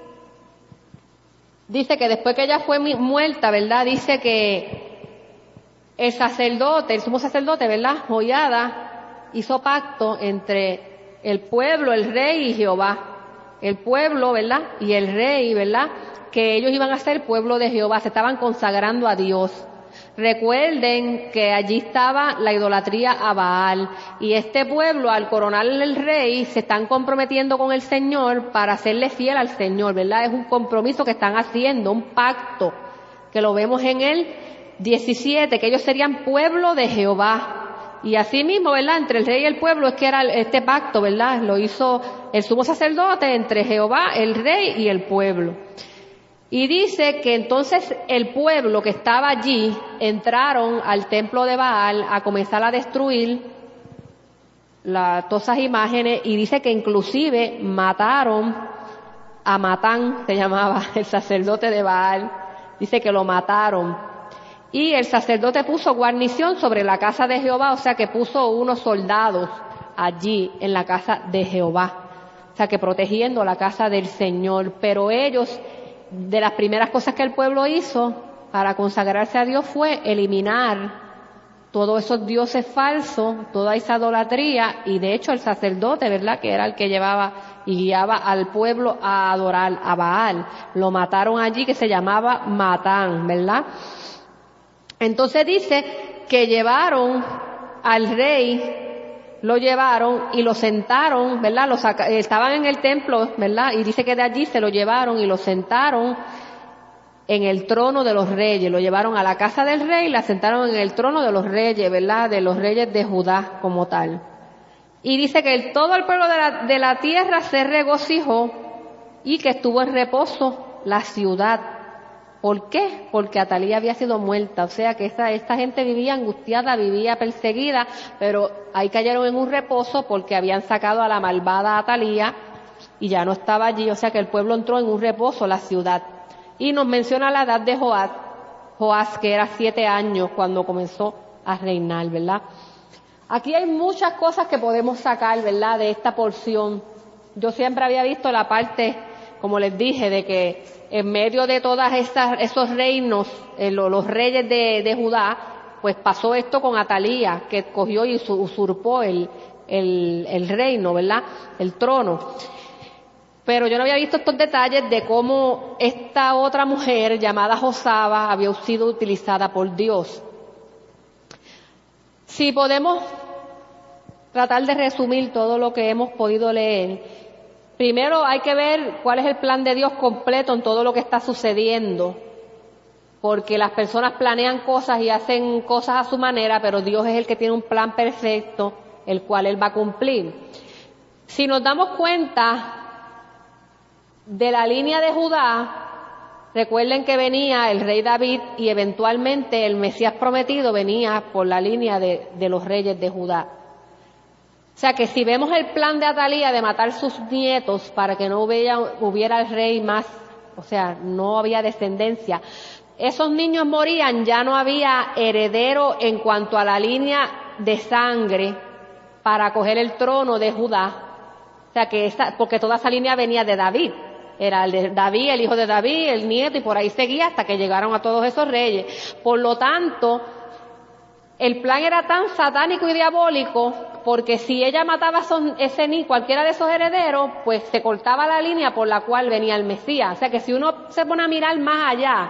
Speaker 1: dice que después que ella fue muerta, ¿verdad? Dice que el sacerdote, el sumo sacerdote, ¿verdad? Joiada hizo pacto entre el pueblo, el rey y Jehová. El pueblo, ¿verdad? Y el rey, ¿verdad? Que ellos iban a ser pueblo de Jehová, se estaban consagrando a Dios. Recuerden que allí estaba la idolatría a Baal y este pueblo al coronar el rey se están comprometiendo con el Señor para serle fiel al Señor, ¿verdad? Es un compromiso que están haciendo, un pacto que lo vemos en el 17, que ellos serían pueblo de Jehová. Y así mismo, ¿verdad? Entre el rey y el pueblo es que era este pacto, ¿verdad? Lo hizo el sumo sacerdote entre Jehová, el rey y el pueblo. Y dice que entonces el pueblo que estaba allí entraron al templo de Baal a comenzar a destruir todas esas imágenes y dice que inclusive mataron a Matán, se llamaba el sacerdote de Baal, dice que lo mataron. Y el sacerdote puso guarnición sobre la casa de Jehová, o sea que puso unos soldados allí en la casa de Jehová, o sea que protegiendo la casa del Señor, pero ellos, de las primeras cosas que el pueblo hizo para consagrarse a Dios fue eliminar todos esos dioses falsos, toda esa idolatría, y de hecho el sacerdote, ¿verdad?, que era el que llevaba y guiaba al pueblo a adorar a Baal, lo mataron allí, que se llamaba Matán, ¿verdad? Entonces dice que llevaron al rey lo llevaron y lo sentaron, ¿verdad? Estaban en el templo, ¿verdad? Y dice que de allí se lo llevaron y lo sentaron en el trono de los reyes. Lo llevaron a la casa del rey y la sentaron en el trono de los reyes, ¿verdad? De los reyes de Judá como tal. Y dice que todo el pueblo de la tierra se regocijó y que estuvo en reposo la ciudad. ¿Por qué? Porque Atalía había sido muerta, o sea que esta gente vivía angustiada, vivía perseguida, pero ahí cayeron en un reposo porque habían sacado a la malvada Atalía y ya no estaba allí, o sea que el pueblo entró en un reposo, la ciudad. Y nos menciona la edad de Joás, que era 7 años cuando comenzó a reinar, ¿verdad? Aquí hay muchas cosas que podemos sacar, ¿verdad?, de esta porción. Yo siempre había visto la parte, como les dije, de que en medio de todas esos reinos, los reyes de Judá, pues pasó esto con Atalía, que cogió y usurpó el reino, ¿verdad?, el trono. Pero yo no había visto estos detalles de cómo esta otra mujer llamada Josaba había sido utilizada por Dios. Si podemos tratar de resumir todo lo que hemos podido leer, primero hay que ver cuál es el plan de Dios completo en todo lo que está sucediendo, porque las personas planean cosas y hacen cosas a su manera, pero Dios es el que tiene un plan perfecto, el cual Él va a cumplir. Si nos damos cuenta de la línea de Judá, recuerden que venía el rey David y eventualmente el Mesías prometido venía por la línea de los reyes de Judá. O sea que si vemos el plan de Atalía de matar sus nietos para que no hubiera el rey más, o sea, no había descendencia, esos niños morían, ya no había heredero en cuanto a la línea de sangre para coger el trono de Judá. O sea que porque toda esa línea venía de David. Era el de David, el hijo de David, el nieto, y por ahí seguía hasta que llegaron a todos esos reyes. Por lo tanto, el plan era tan satánico y diabólico, porque si ella mataba cualquiera de esos herederos, pues se cortaba la línea por la cual venía el Mesías. O sea que si uno se pone a mirar más allá,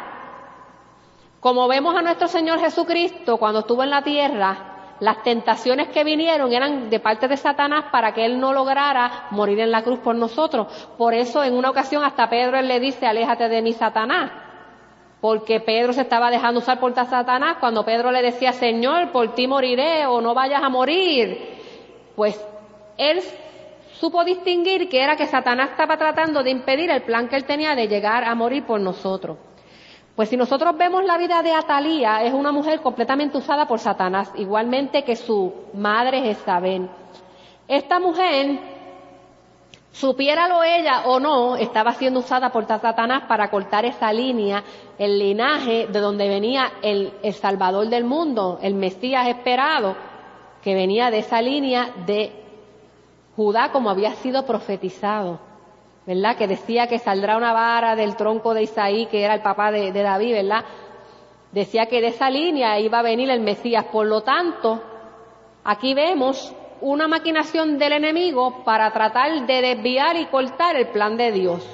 Speaker 1: como vemos a nuestro Señor Jesucristo cuando estuvo en la tierra, las tentaciones que vinieron eran de parte de Satanás para que Él no lograra morir en la cruz por nosotros. Por eso en una ocasión hasta Pedro Él le dice, aléjate de mí, Satanás. Porque Pedro se estaba dejando usar por Satanás cuando Pedro le decía, Señor, por ti moriré o no vayas a morir. Pues Él supo distinguir que era que Satanás estaba tratando de impedir el plan que Él tenía de llegar a morir por nosotros. Pues si nosotros vemos la vida de Atalía, es una mujer completamente usada por Satanás, igualmente que su madre Jezabel. Esta mujer, supiéralo ella o no, estaba siendo usada por Satanás para cortar esa línea, el linaje de donde venía el Salvador del mundo, el Mesías esperado, que venía de esa línea de Judá como había sido profetizado. ¿Verdad? Que decía que saldrá una vara del tronco de Isaí, que era el papá de David, ¿verdad? Decía que de esa línea iba a venir el Mesías. Por lo tanto, aquí vemos una maquinación del enemigo para tratar de desviar y cortar el plan de Dios.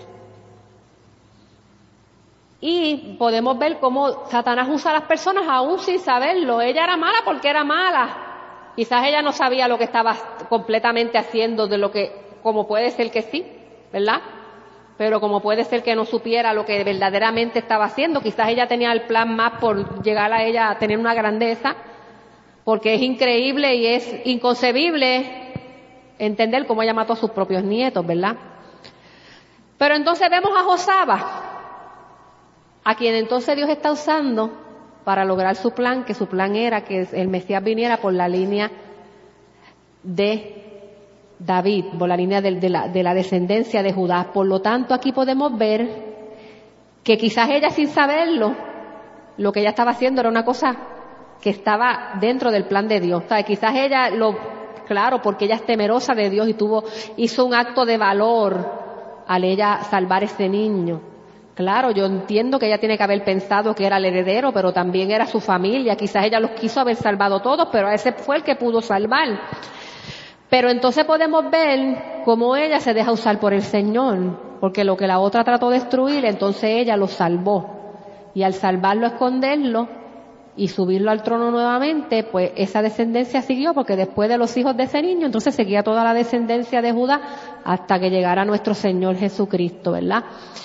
Speaker 1: Y podemos ver cómo Satanás usa a las personas aún sin saberlo. Ella era mala porque era mala. Quizás ella no sabía lo que estaba completamente haciendo, como puede ser que sí, ¿verdad? Pero como puede ser que no supiera lo que verdaderamente estaba haciendo. Quizás ella tenía el plan más por llegar a ella a tener una grandeza, porque es increíble y es inconcebible entender cómo ella mató a sus propios nietos, ¿verdad? Pero entonces vemos a Josaba, a quien entonces Dios está usando para lograr su plan, que su plan era que el Mesías viniera por la línea de David, por la línea de la descendencia de Judá. Por lo tanto, aquí podemos ver que quizás ella, sin saberlo, lo que ella estaba haciendo era una cosa que estaba dentro del plan de Dios. O sea, quizás ella, claro, porque ella es temerosa de Dios y hizo un acto de valor al ella salvar ese niño. Claro, yo entiendo que ella tiene que haber pensado que era el heredero, pero también era su familia. Quizás ella los quiso haber salvado todos, pero ese fue el que pudo salvar. Pero entonces podemos ver cómo ella se deja usar por el Señor, porque lo que la otra trató de destruir, entonces ella lo salvó. Y al salvarlo, esconderlo, y subirlo al trono nuevamente, pues esa descendencia siguió, porque después de los hijos de ese niño, entonces seguía toda la descendencia de Judá hasta que llegara nuestro Señor Jesucristo, ¿verdad?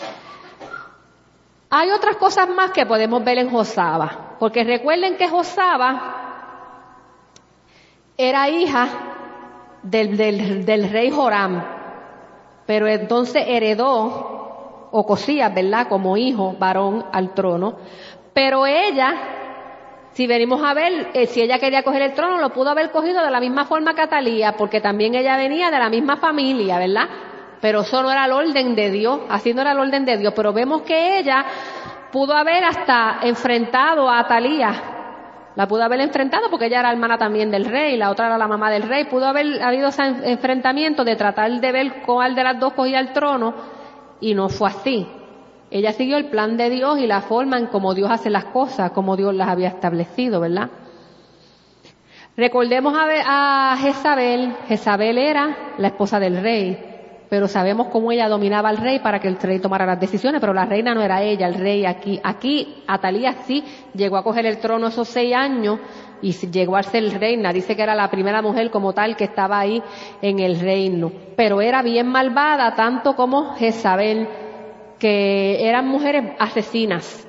Speaker 1: Hay otras cosas más que podemos ver en Josaba, porque recuerden que Josaba era hija del rey Joram, pero entonces heredó Ocosías, ¿verdad?, como hijo varón al trono, pero ella, si venimos a ver, si ella quería coger el trono, lo pudo haber cogido de la misma forma que Atalía, porque también ella venía de la misma familia, ¿verdad? Pero eso no era el orden de Dios, así no era el orden de Dios, pero vemos que ella pudo haber hasta enfrentado a Atalía, la pudo haber enfrentado porque ella era hermana también del rey, la otra era la mamá del rey, pudo haber habido ese enfrentamiento de tratar de ver cuál de las dos cogía el trono, y no fue así. Ella siguió el plan de Dios y la forma en cómo Dios hace las cosas, como Dios las había establecido, ¿verdad? Recordemos a Jezabel. Jezabel era la esposa del rey, pero sabemos cómo ella dominaba al rey para que el rey tomara las decisiones, pero la reina no era ella, el rey aquí. Aquí Atalía sí llegó a coger el trono esos 6 años y llegó a ser reina. Dice que era la primera mujer como tal que estaba ahí en el reino, pero era bien malvada, tanto como Jezabel, que eran mujeres asesinas.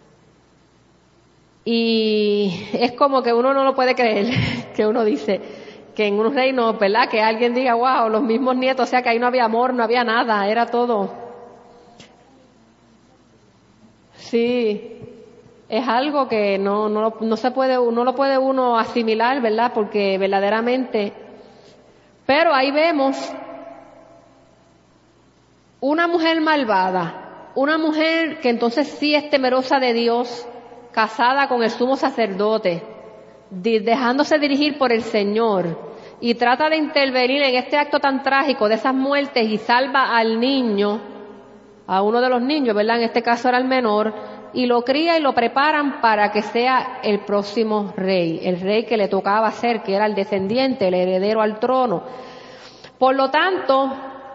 Speaker 1: Y es como que uno no lo puede creer, que uno dice que en un reino, ¿verdad?, que alguien diga, wow, los mismos nietos, o sea que ahí no había amor, no había nada, era todo. Sí, es algo que no se puede, no lo puede uno asimilar, ¿verdad?, porque verdaderamente, pero ahí vemos una mujer malvada, una mujer que entonces sí es temerosa de Dios, casada con el sumo sacerdote, dejándose dirigir por el Señor, y trata de intervenir en este acto tan trágico de esas muertes y salva al niño, a uno de los niños, ¿verdad?, en este caso era el menor, y lo cría y lo preparan para que sea el próximo rey, el rey que le tocaba ser, que era el descendiente, el heredero al trono. Por lo tanto,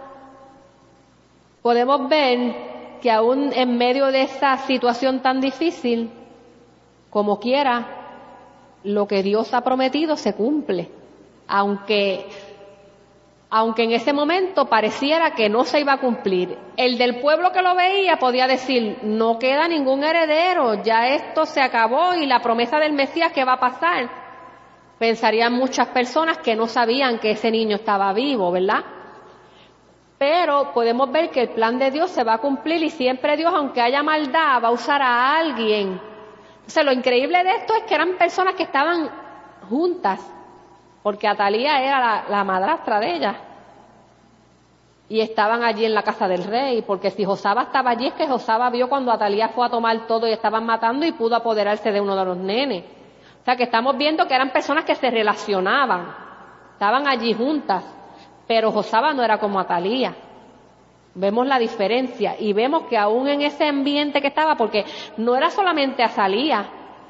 Speaker 1: podemos ver que aún en medio de esa situación tan difícil, como quiera, lo que Dios ha prometido se cumple. Aunque en ese momento pareciera que no se iba a cumplir. El del pueblo que lo veía podía decir, no queda ningún heredero, ya esto se acabó y la promesa del Mesías, ¿qué va a pasar? Pensarían muchas personas que no sabían que ese niño estaba vivo, ¿verdad? Pero podemos ver que el plan de Dios se va a cumplir y siempre Dios, aunque haya maldad, va a usar a alguien. O sea, lo increíble de esto es que eran personas que estaban juntas, porque Atalía era la madrastra de ella. Y estaban allí en la casa del rey, porque si Josaba estaba allí es que Josaba vio cuando Atalía fue a tomar todo y estaban matando y pudo apoderarse de uno de los nenes. O sea, que estamos viendo que eran personas que se relacionaban, estaban allí juntas. Pero Josaba no era como Atalía. Vemos la diferencia y vemos que aún en ese ambiente que estaba, porque no era solamente Atalía,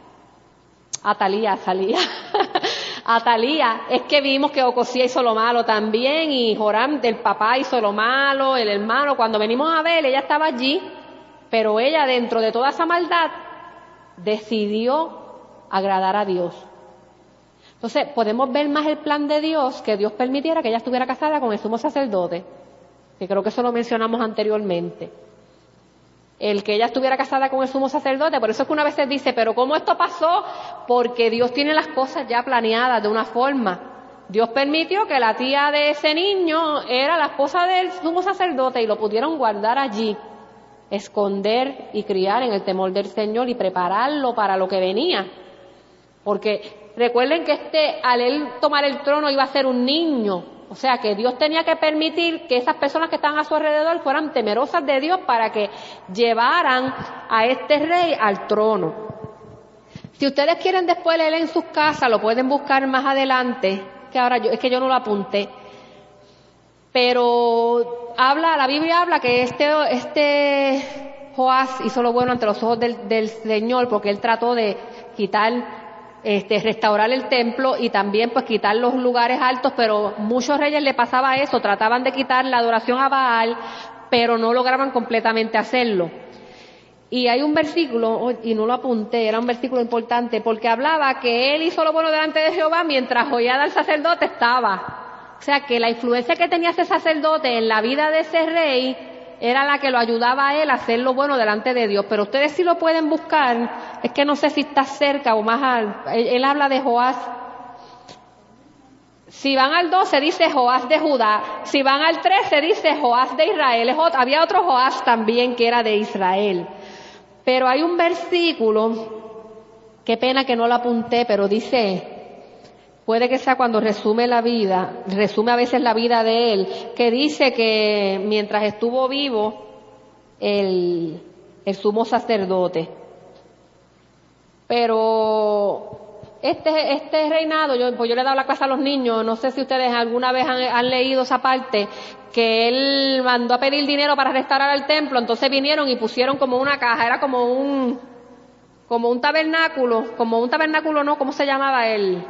Speaker 1: es que vimos que Ocosías hizo lo malo también y Joram del papá hizo lo malo, el hermano. Cuando venimos a ver, ella estaba allí, pero ella dentro de toda esa maldad decidió agradar a Dios. Entonces, podemos ver más el plan de Dios, que Dios permitiera que ella estuviera casada con el sumo sacerdote, que creo que eso lo mencionamos anteriormente. El que ella estuviera casada con el sumo sacerdote, por eso es que una vez se dice, pero ¿cómo esto pasó? Porque Dios tiene las cosas ya planeadas de una forma. Dios permitió que la tía de ese niño era la esposa del sumo sacerdote y lo pudieron guardar allí, esconder y criar en el temor del Señor y prepararlo para lo que venía. Porque recuerden que al él tomar el trono iba a ser un niño, o sea que Dios tenía que permitir que esas personas que estaban a su alrededor fueran temerosas de Dios para que llevaran a este rey al trono. Si ustedes quieren después leer en sus casas, lo pueden buscar más adelante, que ahora es que yo no lo apunté, pero la Biblia habla que este Joás hizo lo bueno ante los ojos del Señor, porque él trató de restaurar el templo y también pues quitar los lugares altos, pero muchos reyes le pasaba eso, trataban de quitar la adoración a Baal, pero no lograban completamente hacerlo. Y hay un versículo, y no lo apunté, era un versículo importante, porque hablaba que él hizo lo bueno delante de Jehová mientras Joiada el sacerdote estaba. O sea que la influencia que tenía ese sacerdote en la vida de ese rey era la que lo ayudaba a él a hacer lo bueno delante de Dios. Pero ustedes sí lo pueden buscar, es que no sé si está cerca o más él habla de Joás. Si van al 2 se dice Joás de Judá, si van al 3 se dice Joás de Israel. Había otro Joás también que era de Israel. Pero hay un versículo, qué pena que no lo apunté, pero dice, puede que sea cuando resume a veces la vida de él, que dice que mientras estuvo vivo el sumo sacerdote. Pero este reinado, yo le he dado la clase a los niños, no sé si ustedes alguna vez han leído esa parte, que él mandó a pedir dinero para restaurar el templo, entonces vinieron y pusieron como una caja, era como un tabernáculo, no, ¿cómo se llamaba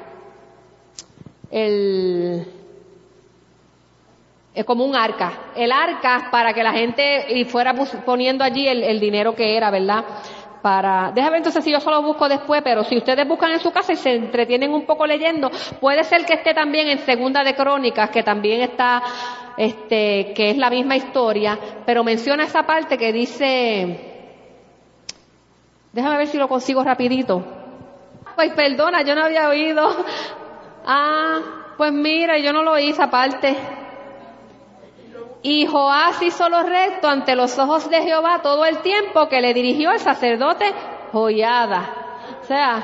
Speaker 1: como un arca, el arca para que la gente fuera poniendo allí el dinero que era, ¿verdad? Déjame ver entonces si yo solo busco después, pero si ustedes buscan en su casa y se entretienen un poco leyendo, puede ser que esté también en Segunda de Crónicas, que también está, que es la misma historia, pero menciona esa parte que dice, déjame ver si lo consigo rapidito. Pues perdona, yo no había oído. Pues mira, yo no lo oí esa parte. Y Joás hizo lo recto ante los ojos de Jehová todo el tiempo que le dirigió el sacerdote Joiada. O sea,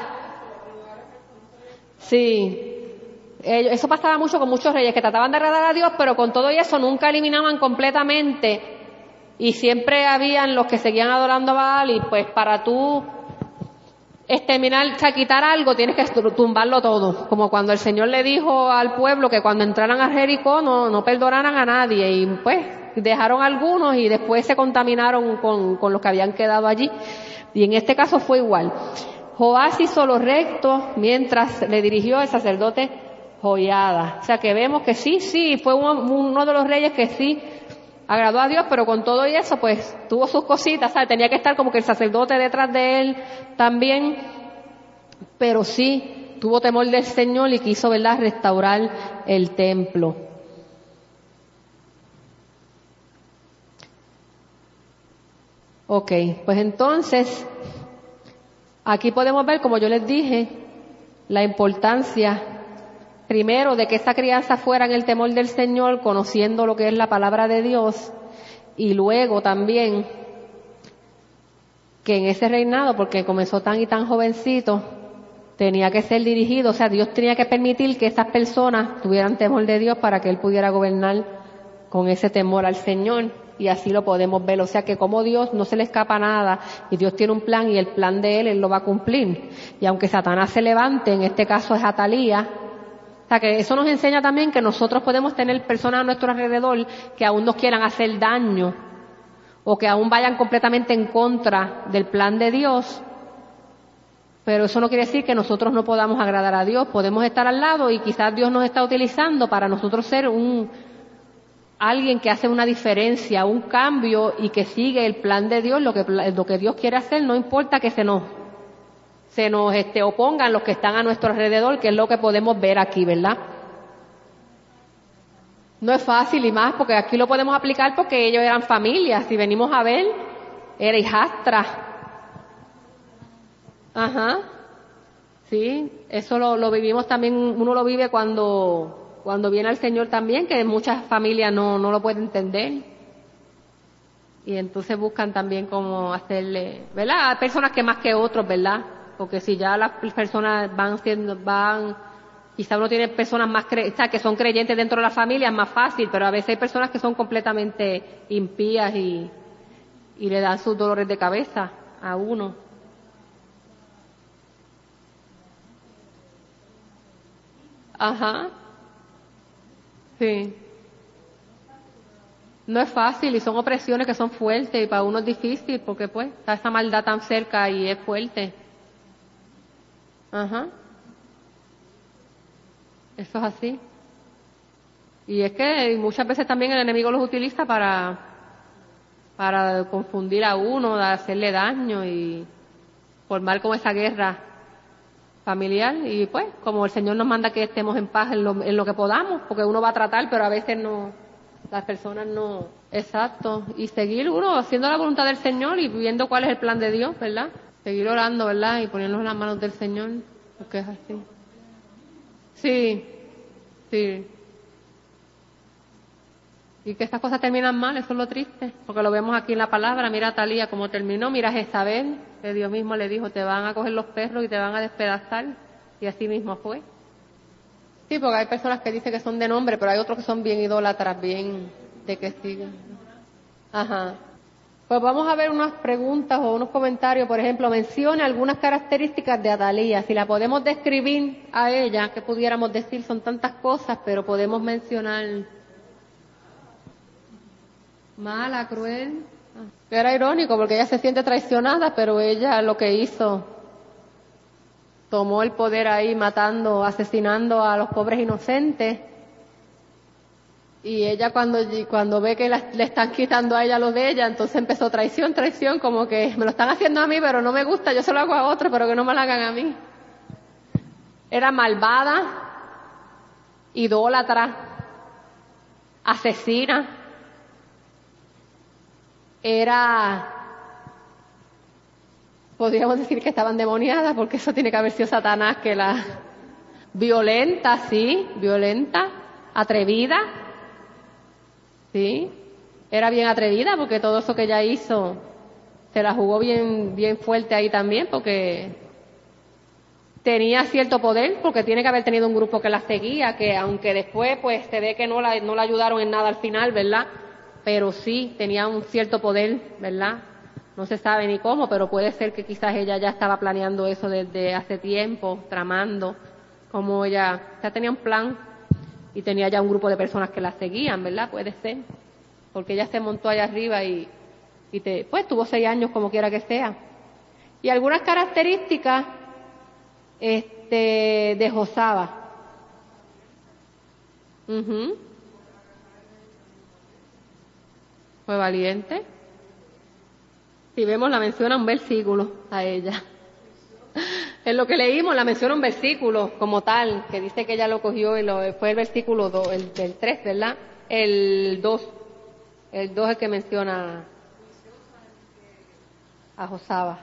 Speaker 1: sí, eso pasaba mucho con muchos reyes que trataban de agradar a Dios, pero con todo eso nunca eliminaban completamente y siempre habían los que seguían adorando a Baal y pues para tú quitar algo tienes que tumbarlo todo, como cuando el Señor le dijo al pueblo que cuando entraran a Jericó no perdonaran a nadie y pues dejaron algunos y después se contaminaron con los que habían quedado allí, y en este caso fue igual. Joás hizo lo recto mientras le dirigió el sacerdote Joiada, o sea que vemos que sí fue uno de los reyes que sí agradó a Dios, pero con todo y eso pues tuvo sus cositas, ¿sabes? Tenía que estar como que el sacerdote detrás de él también, pero sí tuvo temor del Señor y quiso, ¿verdad?, restaurar el templo. Ok, pues entonces aquí podemos ver, como yo les dije, la importancia primero de que esta crianza fuera en el temor del Señor, conociendo lo que es la palabra de Dios, y luego también que en ese reinado, porque comenzó tan y tan jovencito, tenía que ser dirigido, o sea, Dios tenía que permitir que estas personas tuvieran temor de Dios para que Él pudiera gobernar con ese temor al Señor, y así lo podemos ver. O sea que como Dios no se le escapa nada, y Dios tiene un plan, y el plan de Él lo va a cumplir. Y aunque Satanás se levante, en este caso es Atalía, o sea que eso nos enseña también que nosotros podemos tener personas a nuestro alrededor que aún nos quieran hacer daño o que aún vayan completamente en contra del plan de Dios, pero eso no quiere decir que nosotros no podamos agradar a Dios. Podemos estar al lado y quizás Dios nos está utilizando para nosotros ser alguien que hace una diferencia, un cambio y que sigue el plan de Dios, lo que Dios quiere hacer, no importa que se nos opongan los que están a nuestro alrededor, que es lo que podemos ver aquí, ¿verdad? No es fácil, y más porque aquí lo podemos aplicar porque ellos eran familias. Si venimos a ver, era hijastra. Ajá. Sí, eso lo vivimos también, uno lo vive cuando viene al Señor también, que muchas familias no lo pueden entender. Y entonces buscan también cómo hacerle, ¿verdad? Hay personas que más que otros, ¿verdad? Porque si ya las personas quizá uno tiene personas más que son creyentes dentro de la familia, es más fácil, pero a veces hay personas que son completamente impías y le dan sus dolores de cabeza a uno. Ajá. Sí. No es fácil y son opresiones que son fuertes y para uno es difícil porque pues está esa maldad tan cerca y es fuerte. Ajá. Eso es así. Y es que muchas veces también el enemigo los utiliza para para confundir a uno, de hacerle daño y formar como esa guerra familiar. Y pues, como el Señor nos manda que estemos en paz en lo que podamos, porque uno va a tratar, pero a veces no, las personas no. Exacto. Y seguir uno haciendo la voluntad del Señor y viendo cuál es el plan de Dios, ¿verdad? Seguir orando, ¿verdad? Y ponernos en las manos del Señor, porque es así. Sí, sí. Y que estas cosas terminan mal, eso es lo triste, porque lo vemos aquí en la palabra. Mira a Atalía cómo terminó, mira a Jezabel, que Dios mismo le dijo, te van a coger los perros y te van a despedazar, y así mismo fue. Sí, porque hay personas que dicen que son de nombre, pero hay otros que son bien idólatras, bien de que siguen. Ajá. Pues vamos a ver unas preguntas o unos comentarios. Por ejemplo, menciona algunas características de Atalía. Si la podemos describir a ella, ¿qué pudiéramos decir? Son tantas cosas, pero podemos mencionar mala, cruel. Era irónico porque ella se siente traicionada, pero ella lo que hizo, tomó el poder ahí matando, asesinando a los pobres inocentes. Y ella cuando ve que le están quitando a ella lo de ella, entonces empezó traición, como que me lo están haciendo a mí, pero no me gusta, yo se lo hago a otro, pero que no me lo hagan a mí. Era malvada, idólatra, asesina. Podríamos decir que estaba endemoniada, porque eso tiene que haber sido Satanás que la violenta, sí, violenta, atrevida. Sí, era bien atrevida porque todo eso que ella hizo se la jugó bien, bien fuerte ahí también, porque tenía cierto poder, porque tiene que haber tenido un grupo que la seguía, que aunque después pues se ve que no la ayudaron en nada al final, ¿verdad? Pero sí tenía un cierto poder, ¿verdad? No se sabe ni cómo, pero puede ser que quizás ella ya estaba planeando eso desde hace tiempo, tramando, como ella ya tenía un plan. Y tenía ya un grupo de personas que la seguían, ¿verdad? Puede ser. Porque ella se montó allá arriba y pues tuvo 6 años como quiera que sea. Y algunas características de Josaba. Fue valiente. Si vemos, la menciona un versículo a ella. En lo que leímos la menciona un versículo como tal, que dice que ella lo cogió y fue el versículo 2, el 3, ¿verdad? El 2 es el que menciona a Josaba.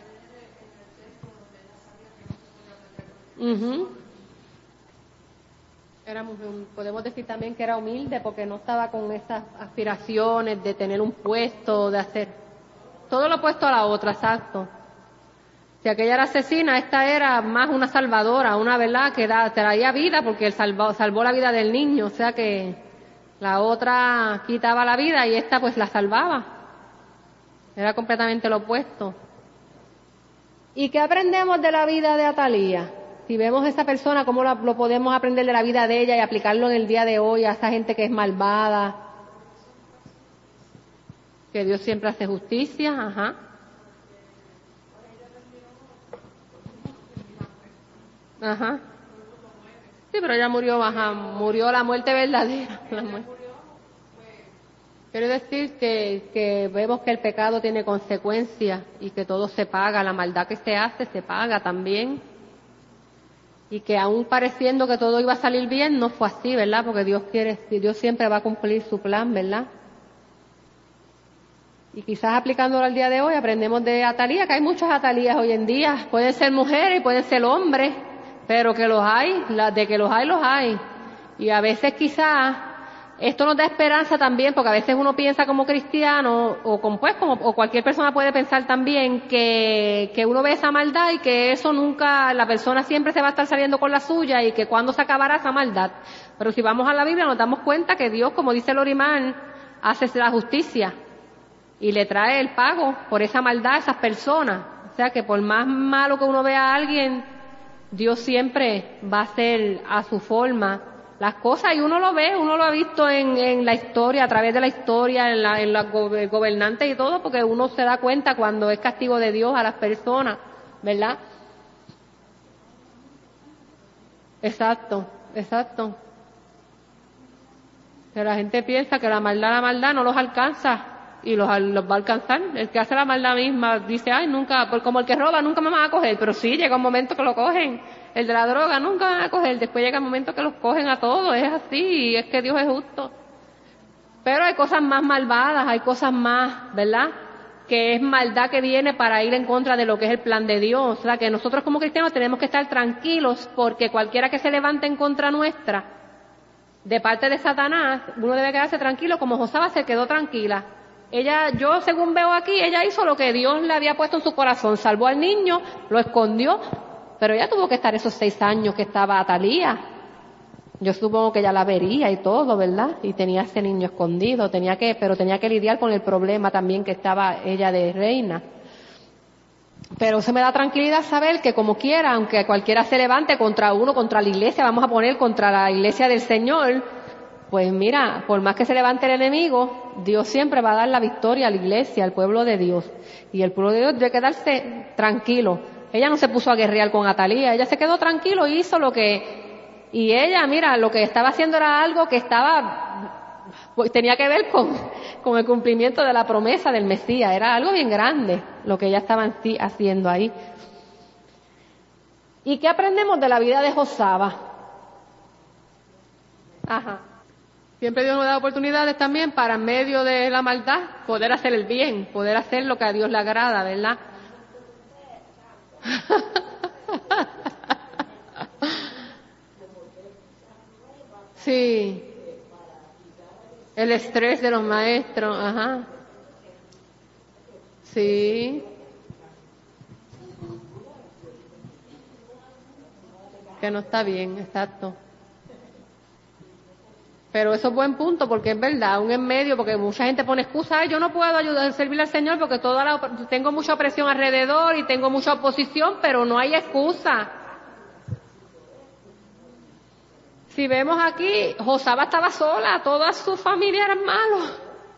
Speaker 1: Podemos decir también que era humilde porque no estaba con esas aspiraciones de tener un puesto, de hacer todo lo opuesto a la otra, exacto. Si aquella era asesina, esta era más una salvadora, una verdad que traía vida porque él salvó la vida del niño, o sea que la otra quitaba la vida y esta pues la salvaba. Era completamente lo opuesto. ¿Y qué aprendemos de la vida de Atalía? Si vemos a esa persona, ¿cómo lo podemos aprender de la vida de ella y aplicarlo en el día de hoy a esa gente que es malvada? Que Dios siempre hace justicia, ajá. Ajá. Sí, pero ella murió la muerte verdadera. Quiere decir que vemos que el pecado tiene consecuencias y que todo se paga, la maldad que se hace se paga también. Y que aún pareciendo que todo iba a salir bien, no fue así, ¿verdad? Porque Dios siempre va a cumplir su plan, ¿verdad? Y quizás aplicándolo al día de hoy aprendemos de Atalía, que hay muchas Atalías hoy en día. Pueden ser mujeres y pueden ser hombres, pero que los hay, de que los hay. Y a veces quizás esto nos da esperanza también, porque a veces uno piensa como cristiano, o cualquier persona puede pensar también que uno ve esa maldad y que eso nunca, la persona siempre se va a estar saliendo con la suya y que cuándo se acabará esa maldad. Pero si vamos a la Biblia nos damos cuenta que Dios, como dice Lorimar, hace la justicia y le trae el pago por esa maldad a esas personas. O sea que por más malo que uno vea a alguien, Dios siempre va a hacer a su forma las cosas y uno lo ve, uno lo ha visto en la historia, a través de la historia, en los gobernantes y todo, porque uno se da cuenta cuando es castigo de Dios a las personas, ¿verdad? Exacto. Que la gente piensa que la maldad no los alcanza y los va a alcanzar. El que hace la maldad misma dice, ay, nunca, pues como el que roba, nunca me van a coger, pero sí, llega un momento que lo cogen. El de la droga, nunca van a coger, después llega un momento que los cogen a todos, es así, y es que Dios es justo. Pero hay cosas más malvadas, hay cosas más, ¿verdad?, que es maldad que viene para ir en contra de lo que es el plan de Dios. O sea, que nosotros como cristianos tenemos que estar tranquilos, porque cualquiera que se levante en contra nuestra, de parte de Satanás, uno debe quedarse tranquilo, como Josaba se quedó tranquila. Yo según veo aquí, ella hizo lo que Dios le había puesto en su corazón, salvó al niño, lo escondió, pero ella tuvo que estar esos 6 años que estaba Atalía. Yo supongo que ella la vería y todo, ¿verdad? Y tenía ese niño escondido, pero tenía que lidiar con el problema también que estaba ella de reina. Pero se me da tranquilidad saber que como quiera, aunque cualquiera se levante contra uno, contra la iglesia, vamos a poner contra la iglesia del Señor, pues mira, por más que se levante el enemigo, Dios siempre va a dar la victoria a la iglesia, al pueblo de Dios. Y el pueblo de Dios debe quedarse tranquilo. Ella no se puso a guerrear con Atalía, ella se quedó tranquilo y hizo lo que... Y ella, mira, lo que estaba haciendo era algo que tenía que ver con el cumplimiento de la promesa del Mesías. Era algo bien grande lo que ella estaba haciendo ahí. ¿Y qué aprendemos de la vida de Josaba? Siempre Dios nos da oportunidades también para, en medio de la maldad, poder hacer el bien, poder hacer lo que a Dios le agrada, ¿verdad? Sí, el estrés de los maestros, sí, que no está bien, exacto. Pero eso es buen punto, porque es verdad, aún en medio, porque mucha gente pone excusa, ay, yo no puedo ayudar a servirle al Señor porque tengo mucha presión alrededor y tengo mucha oposición, pero no hay excusa. Si vemos aquí, Josaba estaba sola, toda su familia eran malos.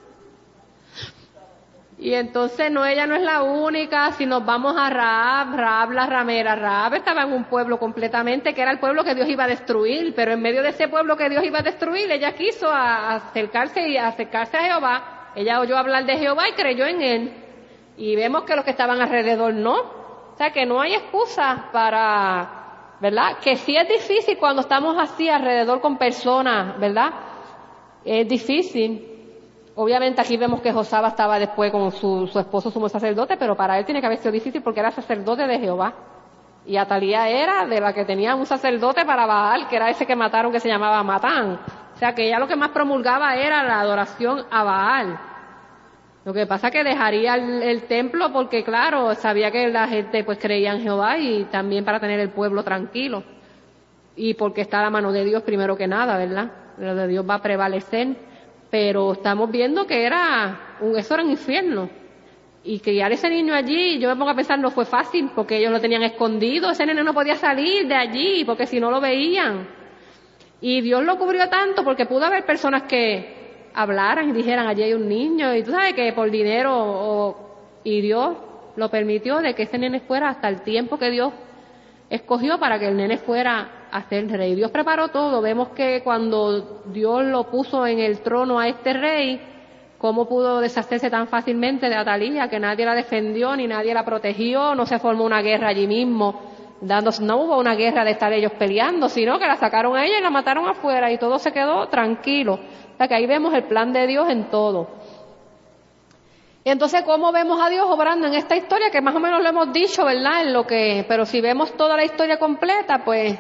Speaker 1: Y entonces ella no es la única. Si nos vamos a Rahab la ramera, Rahab estaba en un pueblo completamente que era el pueblo que Dios iba a destruir, pero en medio de ese pueblo que Dios iba a destruir, ella quiso acercarse a Jehová. Ella oyó hablar de Jehová y creyó en él. Y vemos que los que estaban alrededor no. O sea que no hay excusa para... ¿verdad? Que sí es difícil cuando estamos así alrededor con personas, ¿verdad? Es difícil. Obviamente aquí vemos que Josaba estaba después con su esposo sumo sacerdote, pero para él tiene que haber sido difícil porque era sacerdote de Jehová. Y Atalía era de la que tenía un sacerdote para Baal, que era ese que mataron, que se llamaba Matán. O sea que ella lo que más promulgaba era la adoración a Baal. Lo que pasa es que dejaría el templo porque, claro, sabía que la gente pues creía en Jehová y también para tener el pueblo tranquilo. Y porque está la mano de Dios primero que nada, ¿verdad? Lo de Dios va a prevalecer. Pero estamos viendo que eso era un infierno. Y criar ese niño allí, yo me pongo a pensar, no fue fácil porque ellos lo tenían escondido. Ese nene no podía salir de allí porque si no lo veían. Y Dios lo cubrió tanto porque pudo haber personas que hablaran y dijeran, allí hay un niño, y tú sabes que por dinero, y Dios lo permitió de que ese nene fuera hasta el tiempo que Dios escogió para que el nene fuera a ser rey. Dios preparó todo. Vemos que cuando Dios lo puso en el trono a este rey, cómo pudo deshacerse tan fácilmente de Atalía, que nadie la defendió ni nadie la protegió, no se formó una guerra allí mismo, no hubo una guerra de estar ellos peleando, sino que la sacaron a ella y la mataron afuera y todo se quedó tranquilo. O sea que ahí vemos el plan de Dios en todo. Y entonces, ¿cómo vemos a Dios obrando en esta historia? Que más o menos lo hemos dicho, ¿verdad? Pero si vemos toda la historia completa, pues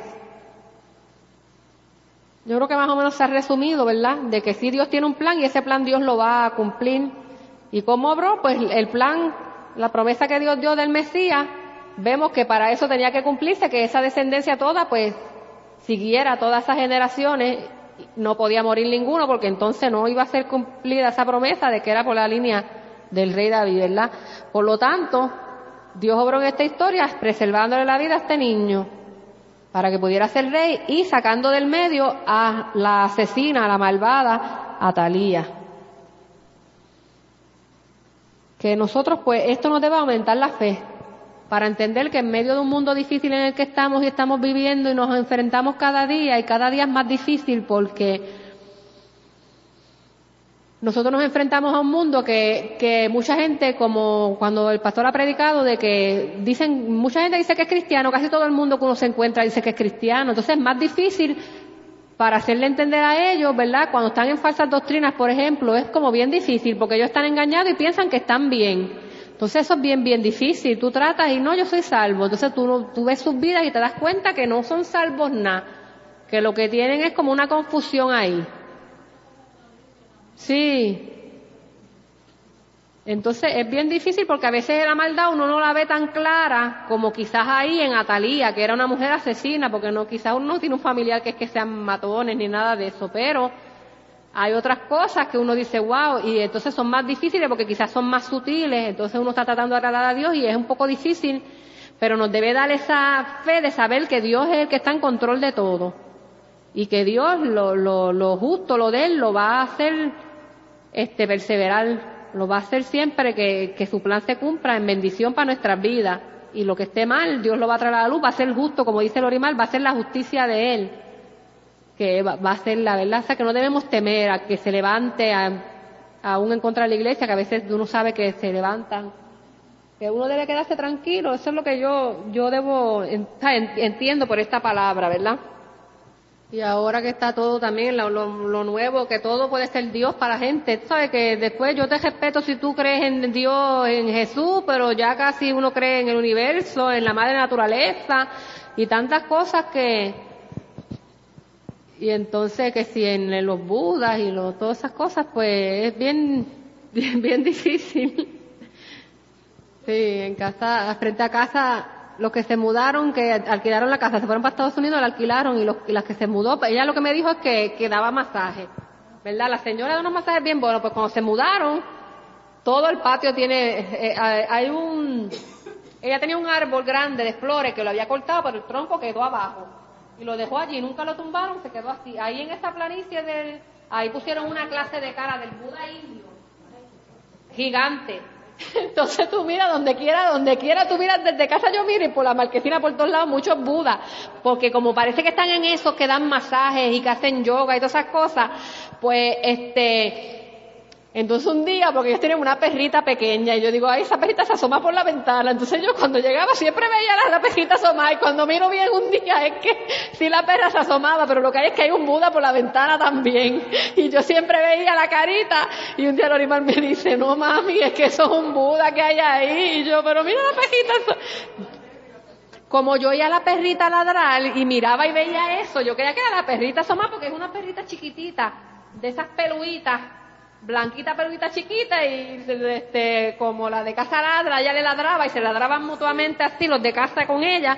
Speaker 1: yo creo que más o menos se ha resumido, ¿verdad? De que sí Dios tiene un plan y ese plan Dios lo va a cumplir. ¿Y cómo obró? Pues el plan, la promesa que Dios dio del Mesías, vemos que para eso tenía que cumplirse, que esa descendencia toda, pues, siguiera todas esas generaciones. No podía morir ninguno porque entonces no iba a ser cumplida esa promesa de que era por la línea del rey David, ¿verdad? Por lo tanto, Dios obró en esta historia preservándole la vida a este niño para que pudiera ser rey y sacando del medio a la asesina, a la malvada Atalía. Que nosotros, pues, esto nos debe aumentar la fe para entender que en medio de un mundo difícil en el que estamos y estamos viviendo y nos enfrentamos cada día y cada día es más difícil porque nosotros nos enfrentamos a un mundo que mucha gente, como cuando el pastor ha predicado, de que mucha gente dice que es cristiano, casi todo el mundo que uno se encuentra dice que es cristiano. Entonces es más difícil para hacerle entender a ellos, ¿verdad? Cuando están en falsas doctrinas, por ejemplo, es como bien difícil, porque ellos están engañados y piensan que están bien. Entonces eso es bien difícil. Tú tratas y no, yo soy salvo. Entonces tú ves sus vidas y te das cuenta que no son salvos nada, que lo que tienen es como una confusión ahí. Sí. Entonces es bien difícil porque a veces la maldad uno no la ve tan clara como quizás ahí en Atalía, que era una mujer asesina, porque quizás uno no tiene un familiar que es que sean matones ni nada de eso, pero hay otras cosas que uno dice, wow, y entonces son más difíciles porque quizás son más sutiles, entonces uno está tratando de agradar a Dios y es un poco difícil, pero nos debe dar esa fe de saber que Dios es el que está en control de todo y que Dios lo justo, lo de Él, lo va a hacer perseverar, lo va a hacer siempre que su plan se cumpla en bendición para nuestras vidas, y lo que esté mal, Dios lo va a traer a la luz, va a ser justo, como dice Lorimar, va a ser la justicia de Él, que va a ser la verdad, o sea que no debemos temer a que se levante aún en contra de la iglesia, que a veces uno sabe que se levantan, que uno debe quedarse tranquilo. Eso es lo que yo entiendo por esta palabra, ¿verdad? Y ahora que está todo también, lo nuevo, que todo puede ser Dios para la gente. Tú sabes que después yo te respeto si tú crees en Dios, en Jesús, pero ya casi uno cree en el universo, en la madre naturaleza y tantas cosas y entonces que si en los Budas y todas esas cosas, pues es bien difícil. Sí, en casa, frente a casa, los que se mudaron, que alquilaron la casa, se fueron para Estados Unidos, la alquilaron, y las que se mudó, ella lo que me dijo es que daba masaje, ¿verdad? La señora da unos masajes bien buenos, pues cuando se mudaron, todo el patio tiene, ella tenía un árbol grande de flores que lo había cortado, pero el tronco quedó abajo, y lo dejó allí, nunca lo tumbaron, se quedó así. Ahí en esa planicie ahí pusieron una clase de cara del Buda indio, gigante. Entonces tú miras donde quiera tú miras, desde casa yo miro y por la marquesina por todos lados muchos budas, porque como parece que están en esos que dan masajes y que hacen yoga y todas esas cosas, pues entonces un día, porque ellos tienen una perrita pequeña, y yo digo, ay, esa perrita se asoma por la ventana. Entonces yo cuando llegaba siempre veía la perrita asomada, y cuando miro bien un día es que sí, la perra se asomaba, pero lo que hay es que hay un Buda por la ventana también. Y yo siempre veía la carita, y un día Lorimar me dice, no mami, es que eso es un Buda que hay ahí. Y yo, pero mira la perrita. Como yo oía a la perrita ladrar y miraba y veía eso, yo creía que era la perrita asomada, porque es una perrita chiquitita, de esas peluitas, blanquita, peluita chiquita, y como la de casa ladra, ella le ladraba y se ladraban mutuamente así los de casa con ella.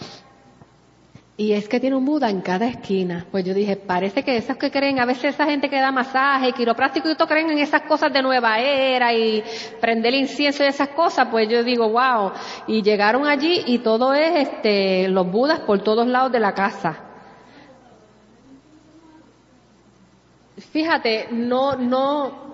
Speaker 1: Y es que tiene un Buda en cada esquina. Pues yo dije, parece que esos que creen, a veces esa gente que da masaje, quiropráctico, y todos creen en esas cosas de nueva era y prender el incienso y esas cosas, pues yo digo, wow. Y llegaron allí y todo es los Budas por todos lados de la casa. Fíjate, no.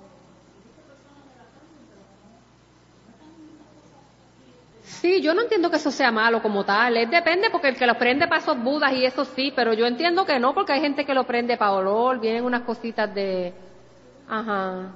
Speaker 1: Sí, yo no entiendo que eso sea malo como tal. Depende, porque el que lo prende para esos Budas y eso sí, pero yo entiendo que no, porque hay gente que lo prende para olor, vienen unas cositas de. Ajá.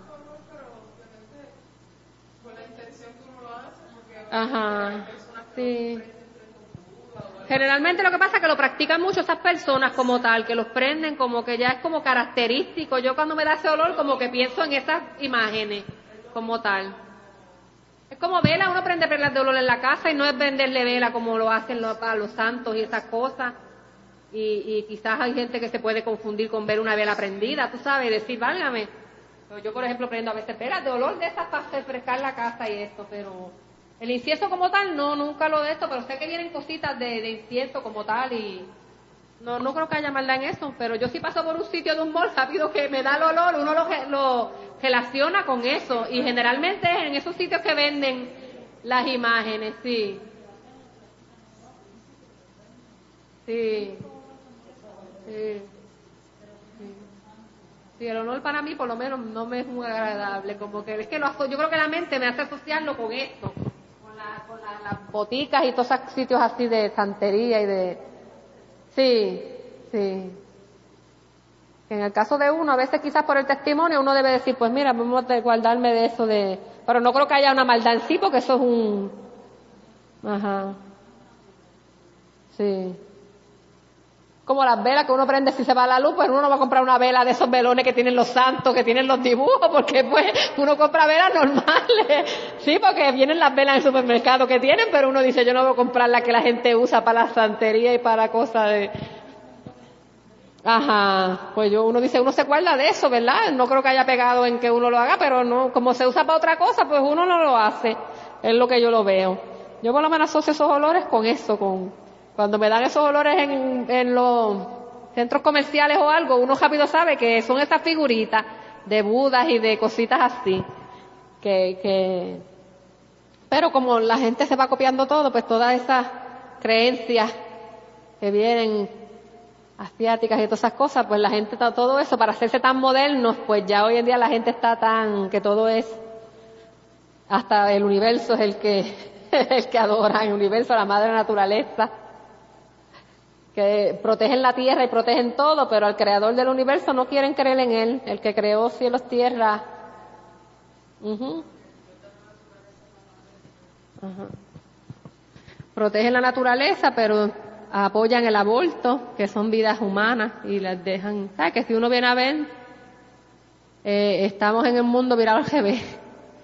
Speaker 1: Ajá. Sí. Generalmente lo que pasa es que lo practican mucho esas personas como tal, que los prenden como que ya es como característico. Yo cuando me da ese olor como que pienso en esas imágenes como tal. Es como vela, uno prende velas de olor en la casa y no es prenderle vela como lo hacen para los santos y esas cosas. Y quizás hay gente que se puede confundir con ver una vela prendida, tú sabes, y decir, válgame. Yo, por ejemplo, prendo a veces velas de olor de esas para refrescar la casa y esto, pero el incienso como tal, no, nunca lo de esto, pero sé que vienen cositas de incienso como tal y no creo que haya maldad en eso, pero yo sí paso por un sitio de un mall rápido que me da el olor, uno lo relaciona con eso, y generalmente es en esos sitios que venden las imágenes, sí. Sí. Sí. Sí, el olor para mí por lo menos no me es muy agradable, como que es que yo creo que la mente me hace asociarlo con esto, con las boticas y todos esos sitios así de santería y de. Sí, sí. En el caso de uno, a veces quizás por el testimonio, uno debe decir, pues mira, vamos a guardarme de eso pero no creo que haya una maldad en sí, porque eso es ajá. Sí. Como las velas que uno prende si se va la luz, pues uno no va a comprar una vela de esos velones que tienen los santos, que tienen los dibujos, porque pues uno compra velas normales. Sí, porque vienen las velas en el supermercado que tienen, pero uno dice, yo no voy a comprar la que la gente usa para la santería y para cosas de... Ajá, pues uno dice, uno se acuerda de eso, ¿verdad? No creo que haya pegado en que uno lo haga, pero no, como se usa para otra cosa, pues uno no lo hace. Es lo que yo lo veo. Yo por lo menos asocio esos olores con eso, cuando me dan esos olores en los centros comerciales o algo, uno rápido sabe que son esas figuritas de Budas y de cositas así. Pero como la gente se va copiando todo, pues todas esas creencias que vienen asiáticas y todas esas cosas, pues la gente está todo eso para hacerse tan modernos, pues ya hoy en día la gente está tan que todo es, hasta el universo es el que adora, el universo, la madre naturaleza, que protegen la tierra y protegen todo, pero al creador del universo no quieren creer en él, el que creó cielos, tierra. Protegen la naturaleza, pero apoyan el aborto, que son vidas humanas, y las dejan, ¿sabes? Que si uno viene a ver, estamos en el mundo virado al revés.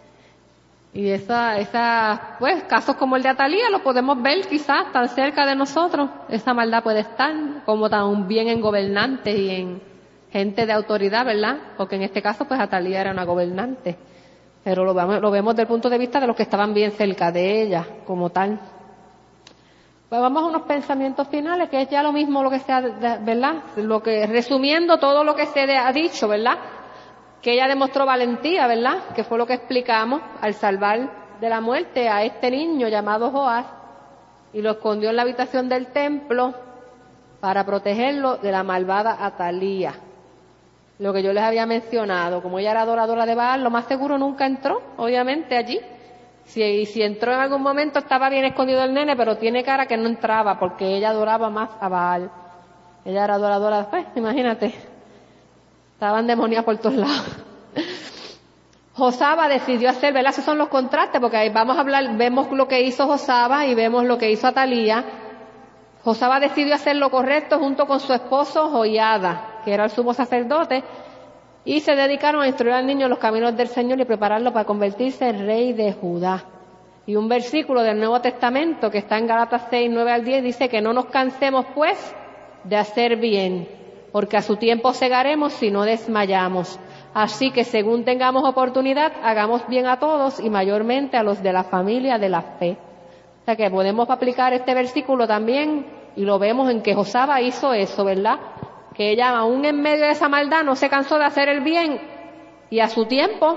Speaker 1: Y pues, casos como el de Atalía, lo podemos ver quizás tan cerca de nosotros. Esa maldad puede estar, como también en gobernantes y en gente de autoridad, ¿verdad? Porque en este caso, pues Atalía era una gobernante. Pero lo vemos desde el punto de vista de los que estaban bien cerca de ella, como tal. Pues vamos a unos pensamientos finales, que es ya lo mismo lo que se ha, ¿verdad? Resumiendo todo lo que se ha dicho, ¿verdad? Que ella demostró valentía, ¿verdad? Que fue lo que explicamos al salvar de la muerte a este niño llamado Joás y lo escondió en la habitación del templo para protegerlo de la malvada Atalía. Lo que yo les había mencionado, como ella era adoradora de Baal, lo más seguro nunca entró, obviamente, allí. Si entró en algún momento estaba bien escondido el nene, pero tiene cara que no entraba porque ella adoraba más a Baal. Ella era adoradora, pues, imagínate. Estaban demoniadas por todos lados. Josaba decidió hacer, ¿verdad? Esos son los contrastes, porque ahí vamos a hablar, vemos lo que hizo Josaba y vemos lo que hizo Atalía. Josaba decidió hacer lo correcto junto con su esposo Joiada, que era el sumo sacerdote, y se dedicaron a instruir al niño en los caminos del Señor y prepararlo para convertirse en rey de Judá. Y un versículo del Nuevo Testamento que está en Gálatas 6, 9 al 10 dice que no nos cansemos pues de hacer bien, porque a su tiempo segaremos si no desmayamos. Así que según tengamos oportunidad, hagamos bien a todos y mayormente a los de la familia de la fe. O sea que podemos aplicar este versículo también y lo vemos en que Josaba hizo eso, ¿verdad? Que ella aún en medio de esa maldad no se cansó de hacer el bien y a su tiempo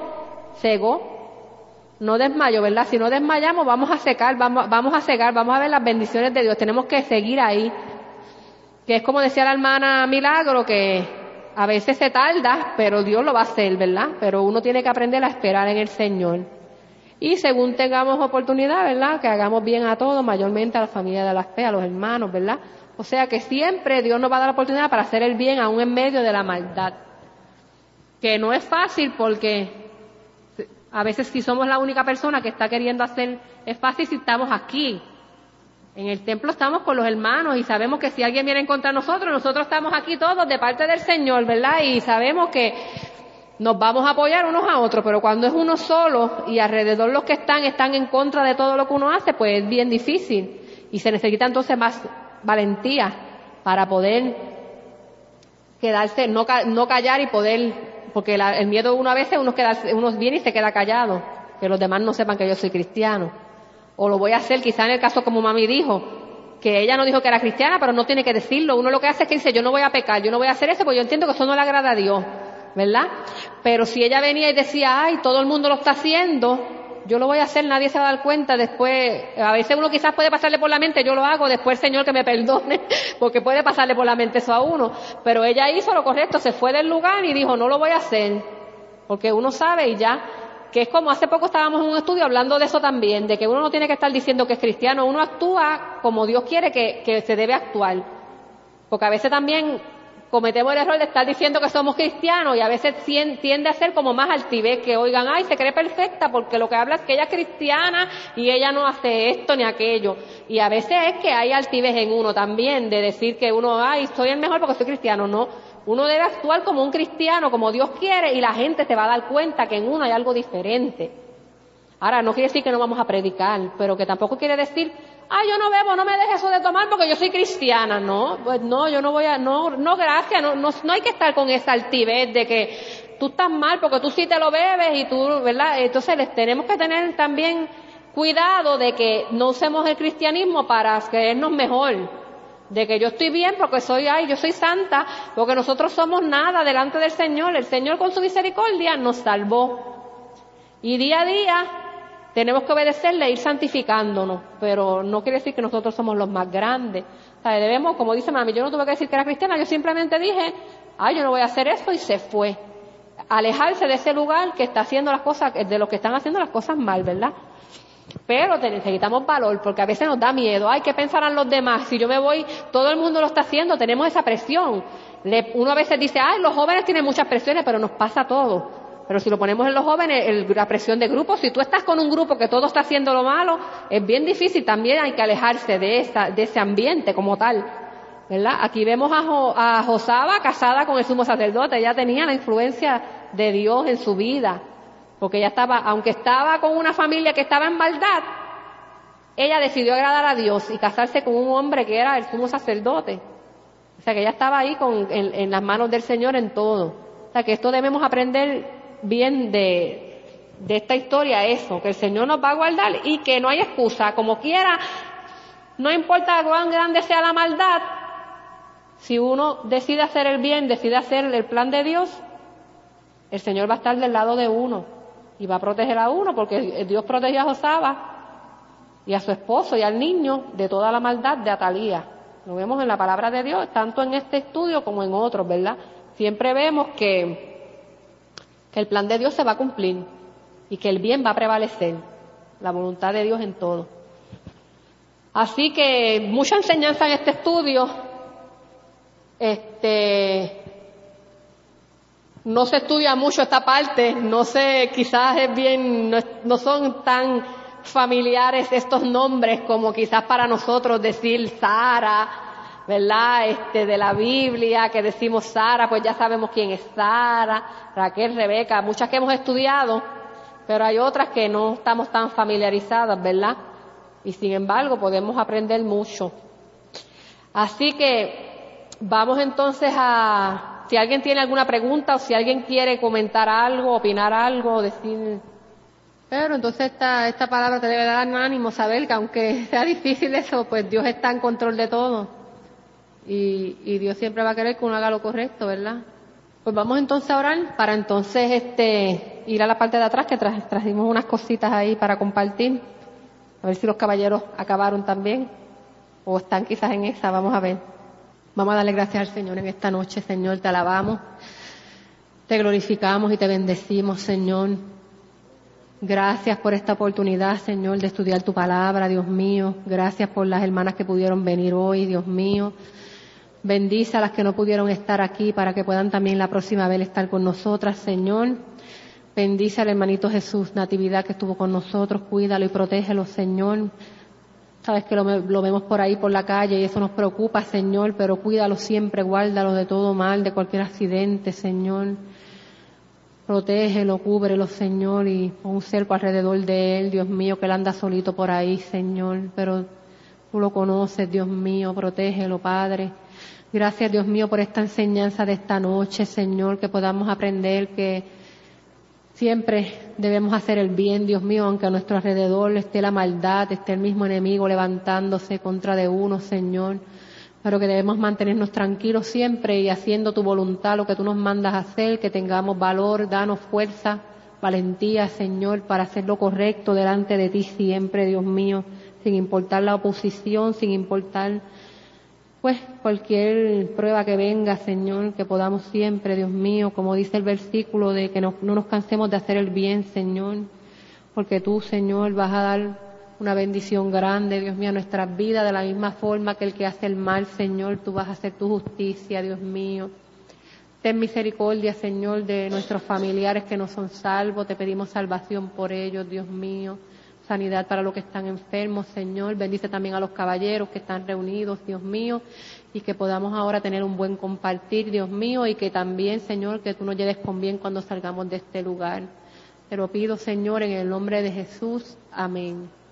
Speaker 1: cegó, no desmayó, ¿verdad? Si no desmayamos vamos a cegar, vamos a ver las bendiciones de Dios, tenemos que seguir ahí. Que es como decía la hermana Milagro, que a veces se tarda, pero Dios lo va a hacer, ¿verdad? Pero uno tiene que aprender a esperar en el Señor. Y según tengamos oportunidad, ¿verdad? Que hagamos bien a todos, mayormente a la familia de la fe, a los hermanos, ¿verdad? O sea que siempre Dios nos va a dar la oportunidad para hacer el bien aún en medio de la maldad. Que no es fácil porque a veces si somos la única persona que está queriendo hacer, es fácil si estamos aquí. En el templo estamos con los hermanos y sabemos que si alguien viene en contra de nosotros estamos aquí todos de parte del Señor, ¿verdad? Y sabemos que nos vamos a apoyar unos a otros, pero cuando es uno solo y alrededor los que están en contra de todo lo que uno hace, pues es bien difícil. Y se necesita entonces más valentía para poder quedarse, no callar y poder, porque el miedo uno a veces uno viene y se queda callado, que los demás no sepan que yo soy cristiano. O lo voy a hacer, quizá en el caso como mami dijo, que ella no dijo que era cristiana, pero no tiene que decirlo. Uno lo que hace es que dice, yo no voy a pecar, yo no voy a hacer eso, porque yo entiendo que eso no le agrada a Dios, ¿verdad? Pero si ella venía y decía, ay, todo el mundo lo está haciendo, yo lo voy a hacer, nadie se va a dar cuenta después. A veces uno quizás puede pasarle por la mente, yo lo hago, después el Señor que me perdone, porque puede pasarle por la mente eso a uno. Pero ella hizo lo correcto, se fue del lugar y dijo, no lo voy a hacer, porque uno sabe y ya. Que es como hace poco estábamos en un estudio hablando de eso también, de que uno no tiene que estar diciendo que es cristiano, uno actúa como Dios quiere que se debe actuar. Porque a veces también cometemos el error de estar diciendo que somos cristianos y a veces tiende a ser como más altivez, que oigan, ay, se cree perfecta porque lo que habla es que ella es cristiana y ella no hace esto ni aquello. Y a veces es que hay altivez en uno también, de decir que uno, ay, soy el mejor porque soy cristiano. No, uno debe actuar como un cristiano, como Dios quiere, y la gente se va a dar cuenta que en uno hay algo diferente. Ahora, no quiere decir que no vamos a predicar, pero que tampoco quiere decir, ay, yo no bebo, no me dejes eso de tomar porque yo soy cristiana. No, pues no, yo no voy a, no, gracias, no hay que estar con esa altivez de que tú estás mal porque tú sí te lo bebes y tú, ¿verdad? Entonces tenemos que tener también cuidado de que no usemos el cristianismo para creernos mejor, de que yo estoy bien porque yo soy santa, porque nosotros somos nada delante del Señor. El Señor con su misericordia nos salvó. Y día a día tenemos que obedecerle e ir santificándonos, pero no quiere decir que nosotros somos los más grandes. O sea, debemos, como dice mami, yo no tuve que decir que era cristiana, yo simplemente dije, ay, yo no voy a hacer eso, y se fue. Alejarse de ese lugar que está haciendo las cosas, de los que están haciendo las cosas mal, ¿verdad? Pero necesitamos valor, porque a veces nos da miedo, ay, ¿qué pensarán los demás? Si yo me voy, todo el mundo lo está haciendo, tenemos esa presión. Uno a veces dice, ay, los jóvenes tienen muchas presiones, pero nos pasa todo. Pero si lo ponemos en los jóvenes, la presión de grupo, si tú estás con un grupo que todo está haciendo lo malo, es bien difícil, también hay que alejarse de ese ambiente como tal, ¿verdad? Aquí vemos a Josaba casada con el sumo sacerdote, ella tenía la influencia de Dios en su vida, porque ella aunque estaba con una familia que estaba en maldad, ella decidió agradar a Dios y casarse con un hombre que era el sumo sacerdote. O sea que ella estaba ahí en las manos del Señor en todo. O sea que esto debemos aprender bien de esta historia, eso, que el Señor nos va a guardar y que no hay excusa, como quiera, no importa cuán grande sea la maldad, si uno decide hacer el bien, decide hacer el plan de Dios, el Señor va a estar del lado de uno y va a proteger a uno, porque Dios protegió a Josaba y a su esposo y al niño de toda la maldad de Atalía. Lo vemos en la palabra de Dios, tanto en este estudio como en otros, ¿verdad? Siempre vemos que el plan de Dios se va a cumplir y que el bien va a prevalecer, la voluntad de Dios en todo. Así que mucha enseñanza en este estudio. No se estudia mucho esta parte, no sé, quizás no son tan familiares estos nombres como quizás para nosotros decir Sara, ¿verdad? De la Biblia, que decimos Sara, pues ya sabemos quién es Sara, Raquel, Rebeca, muchas que hemos estudiado, pero hay otras que no estamos tan familiarizadas, ¿verdad? Y sin embargo podemos aprender mucho. Así que vamos entonces si alguien tiene alguna pregunta o si alguien quiere comentar algo, opinar algo, decir. Pero entonces esta palabra te debe dar ánimo, saber que aunque sea difícil eso, pues Dios está en control de todo. Y Dios siempre va a querer que uno haga lo correcto, ¿verdad? Pues vamos entonces a orar para entonces ir a la parte de atrás, que trajimos unas cositas ahí para compartir. A ver si los caballeros acabaron también o están quizás en esa, vamos a ver. Vamos a darle gracias al Señor en esta noche, Señor, te alabamos, te glorificamos y te bendecimos, Señor. Gracias por esta oportunidad, Señor, de estudiar tu palabra, Dios mío. Gracias por las hermanas que pudieron venir hoy, Dios mío. Bendice a las que no pudieron estar aquí para que puedan también la próxima vez estar con nosotras, Señor. Bendice al hermanito Jesús Natividad que estuvo con nosotros, cuídalo y protégelo, Señor. Sabes que lo vemos por ahí por la calle y eso nos preocupa, Señor, pero cuídalo siempre, guárdalo de todo mal, de cualquier accidente, Señor. Protégelo, cúbrelo, Señor, y pon un cerco alrededor de él, Dios mío, que él anda solito por ahí, Señor, pero tú lo conoces, Dios mío, protégelo, Padre. Gracias, Dios mío, por esta enseñanza de esta noche, Señor, que podamos aprender que siempre debemos hacer el bien, Dios mío, aunque a nuestro alrededor esté la maldad, esté el mismo enemigo levantándose contra de uno, Señor, pero que debemos mantenernos tranquilos siempre y haciendo tu voluntad, lo que tú nos mandas a hacer, que tengamos valor, danos fuerza, valentía, Señor, para hacer lo correcto delante de ti siempre, Dios mío, sin importar la oposición, sin importar pues cualquier prueba que venga, Señor, que podamos siempre, Dios mío, como dice el versículo, de que no nos cansemos de hacer el bien, Señor, porque tú, Señor, vas a dar una bendición grande, Dios mío, a nuestras vidas, de la misma forma que el que hace el mal, Señor, tú vas a hacer tu justicia, Dios mío. Ten misericordia, Señor, de nuestros familiares que no son salvos. Te pedimos salvación por ellos, Dios mío. Sanidad para los que están enfermos, Señor. Bendice también a los caballeros que están reunidos, Dios mío. Y que podamos ahora tener un buen compartir, Dios mío. Y que también, Señor, que tú nos lleves con bien cuando salgamos de este lugar. Te lo pido, Señor, en el nombre de Jesús. Amén.